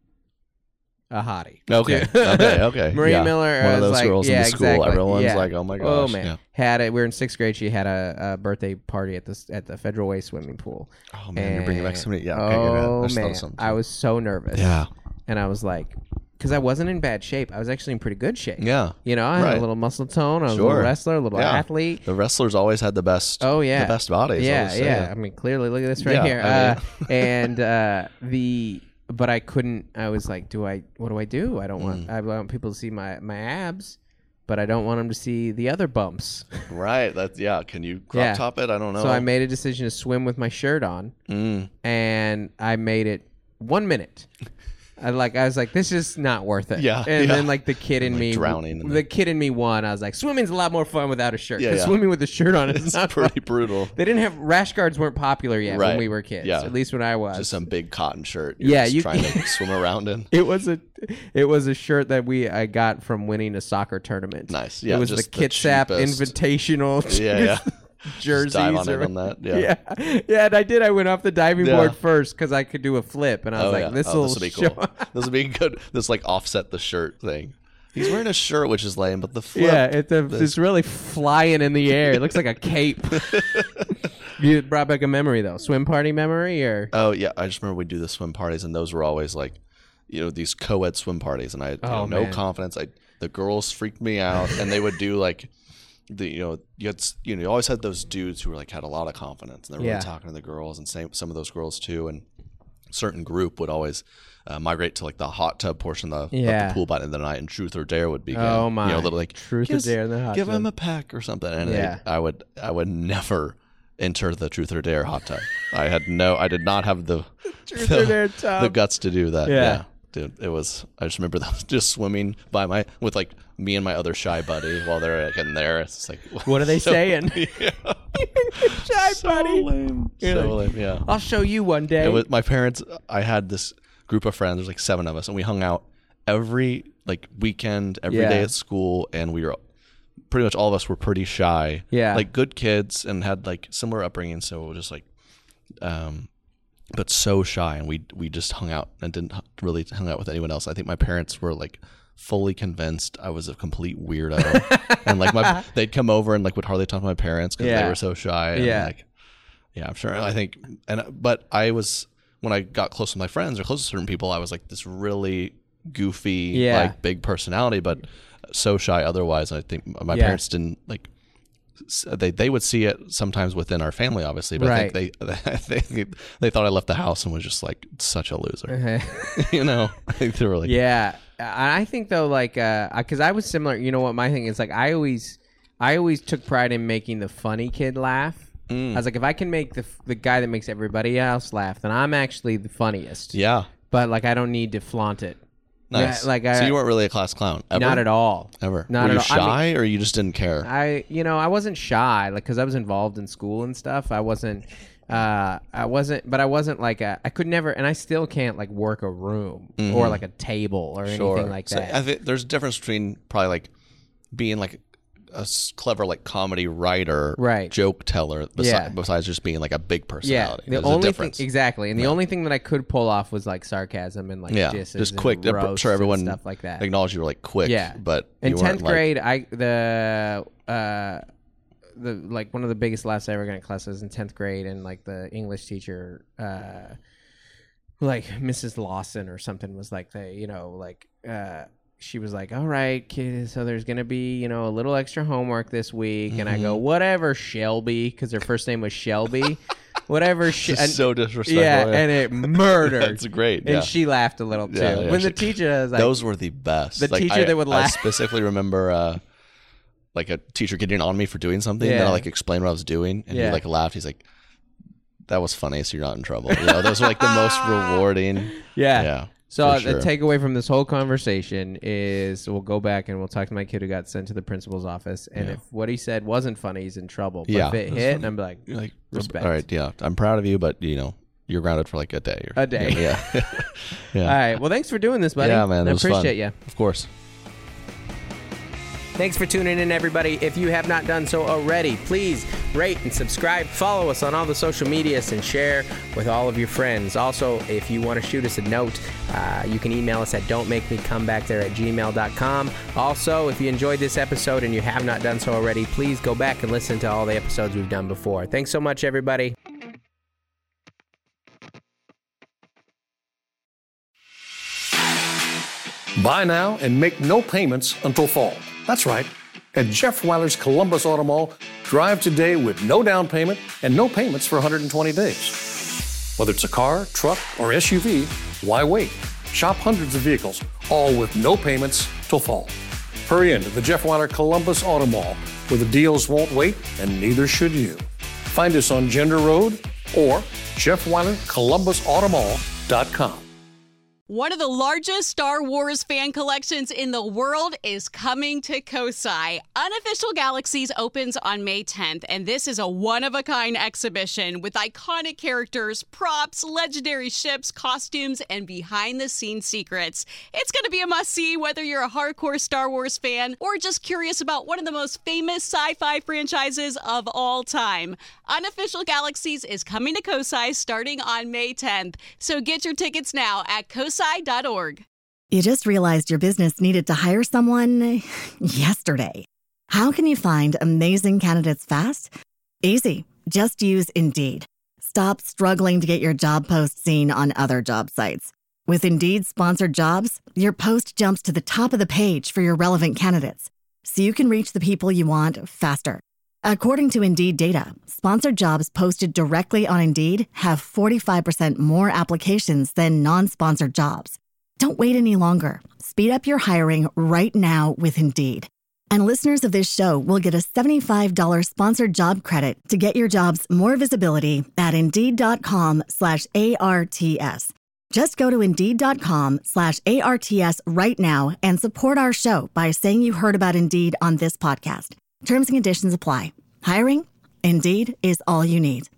a hottie.
Okay.
Marie Miller,
one of those
like,
girls in the school.
Exactly.
Everyone's like, "Oh my gosh!"
Oh man, we were in 6th grade. She had a birthday party at the Federal Way swimming pool.
Oh man, you're bringing back so many. Yeah.
Okay, man, I was so nervous.
Yeah,
and I was like, because I wasn't in bad shape. I was actually in pretty good shape.
Yeah,
I had a little muscle tone. I was a little wrestler, a little athlete.
The wrestlers always had the best. Oh yeah, the best bodies.
Yeah. I mean, clearly, look at this right here. And but I couldn't. I was like, what do I do? I want people to see my abs, but I don't want them to see the other bumps.
Right. Can you crop top it? I don't know.
So I made a decision to swim with my shirt on, and I made it 1 minute. I was like, this is not worth it.
Yeah.
And then like the kid in me
drowning.
The kid in me won. I was like, swimming's a lot more fun without a shirt. Because swimming with a shirt on is not
pretty brutal.
They didn't have rash guards weren't popular yet when we were kids. Yeah. At least when I was.
Just some big cotton shirt.
You
trying to swim around in.
It was a shirt that I got from winning a soccer tournament.
Nice. Yeah.
It was the Kitsap Invitational.
Yeah.
Jerseys.
Dive on that.
Yeah. And I did. I went off the diving board first because I could do a flip, and I was like, "This will
be cool. This will be good. This like offset the shirt thing." He's wearing a shirt, which is lame, but the flip.
Yeah, it's really flying in the air. It looks like a cape. You brought back a memory though, swim party memory, or?
Oh yeah, I just remember we'd do the swim parties, and those were always like, these co-ed swim parties, and I had no confidence. The girls freaked me out, and they would do like. You always had those dudes who were like had a lot of confidence, and they're really talking to the girls, and some of those girls too, and a certain group would always migrate to like the hot tub portion of the pool by the end of the night, and truth or dare would begin.
Oh my!
Little like
truth or dare in the hot
give
tub.
him a peck or something, and I would never enter the truth or dare hot tub. I did not have the
truth or dare tub.
The guts to do that. Yeah. Dude, I just remember just swimming with like me and my other shy buddy while they're getting there. It's just like,
what are they saying?
Yeah.
Shy buddy.
Lame. Lame. Yeah.
I'll show you one day.
It was my parents. I had this group of friends. There's like 7 of us, and we hung out every like weekend, every day at school, and we were pretty much all of us were pretty shy.
Yeah.
Like good kids and had like similar upbringing, so it was just like, but so shy, and we just hung out and didn't really hang out with anyone else. I think my parents were like fully convinced I was a complete weirdo, and like they'd come over and like would hardly talk to my parents because they were so shy. And I'm sure. I think, but I was when I got close to my friends or close to certain people, I was like this really goofy, like big personality, but so shy otherwise. And I think my parents didn't like. They would see it sometimes within our family, obviously, but I think they thought I left the house and was just like such a loser. I think they were like,
I think though, like, because I was similar. You know what my thing is? Like, I always took pride in making the funny kid laugh. I was like, if I can make the guy that makes everybody else laugh, then I'm actually the funniest.
Yeah.
But like, I don't need to flaunt it.
Nice.
Yeah, like
so you weren't really a class clown, ever?
Not at all.
Ever.
Not
Were you
at all.
shy, or you just didn't care?
I wasn't shy, like, because I was involved in school and stuff. I wasn't like I could never, and I still can't like work a room or like a table or anything like that.
So I think there's a difference between probably like being like a clever like comedy writer,
right,
joke teller, besides just being like a big personality.
Yeah, the only thing, exactly, and the only thing that I could pull off was like sarcasm and like
just quick. I'm sure everyone
stuff like that.
Acknowledge you were like quick, but
in 10th grade, like one of the biggest laughs I ever got in class was in 10th grade, and like the English teacher, like Mrs. Lawson or something, was like she was like, all right, kids, so there's going to be, a little extra homework this week. And I go, whatever, Shelby, because her first name was Shelby. Whatever.
So disrespectful.
Yeah, and it murdered.
That's great.
And she laughed a little, too.
Yeah,
when the teacher was like...
Those were the best.
The teacher that would laugh.
I specifically remember... like a teacher getting on me for doing something, then I like explained what I was doing, and he like laughed. He's like, "That was funny, so you're not in trouble." Those are like the most rewarding.
Yeah. So the takeaway from this whole conversation is we'll go back and we'll talk to my kid who got sent to the principal's office, and if what he said wasn't funny, he's in trouble. But if it hit, and I'm like, respect.
All right, I'm proud of you, but you're grounded for like a day.
A day.
Yeah.
All right. Well, thanks for doing this, buddy.
Yeah, man.
I appreciate you.
Of course.
Thanks for tuning in, everybody. If you have not done so already, please rate and subscribe. Follow us on all the social medias and share with all of your friends. Also, if you want to shoot us a note, you can email us at don'tmakemecomebackthere@gmail.com. Also, if you enjoyed this episode and you have not done so already, please go back and listen to all the episodes we've done before. Thanks so much, everybody.
Buy now and make no payments until fall. That's right. At Jeff Weiler's Columbus Auto Mall, drive today with no down payment and no payments for 120 days. Whether it's a car, truck, or SUV, why wait? Shop hundreds of vehicles, all with no payments till fall. Hurry into the Jeff Weiler Columbus Auto Mall, where the deals won't wait and neither should you. Find us on Gender Road or JeffWeilerColumbusAutomall.com.
One of the largest Star Wars fan collections in the world is coming to Kosai. Unofficial Galaxies opens on May 10th, and this is a one-of-a-kind exhibition with iconic characters, props, legendary ships, costumes, and behind-the-scenes secrets. It's going to be a must-see whether you're a hardcore Star Wars fan or just curious about one of the most famous sci-fi franchises of all time. Unofficial Galaxies is coming to Kosai starting on May 10th, so get your tickets now at kosai.org.
You just realized your business needed to hire someone yesterday. How can you find amazing candidates fast? Easy. Just use Indeed. Stop struggling to get your job post seen on other job sites. With Indeed sponsored jobs, your post jumps to the top of the page for your relevant candidates, so you can reach the people you want faster. According to Indeed data, sponsored jobs posted directly on Indeed have 45% more applications than non-sponsored jobs. Don't wait any longer. Speed up your hiring right now with Indeed. And listeners of this show will get a $75 sponsored job credit to get your jobs more visibility at Indeed.com/ARTS. Just go to Indeed.com/ARTS right now and support our show by saying you heard about Indeed on this podcast. Terms and conditions apply. Hiring? Indeed is all you need.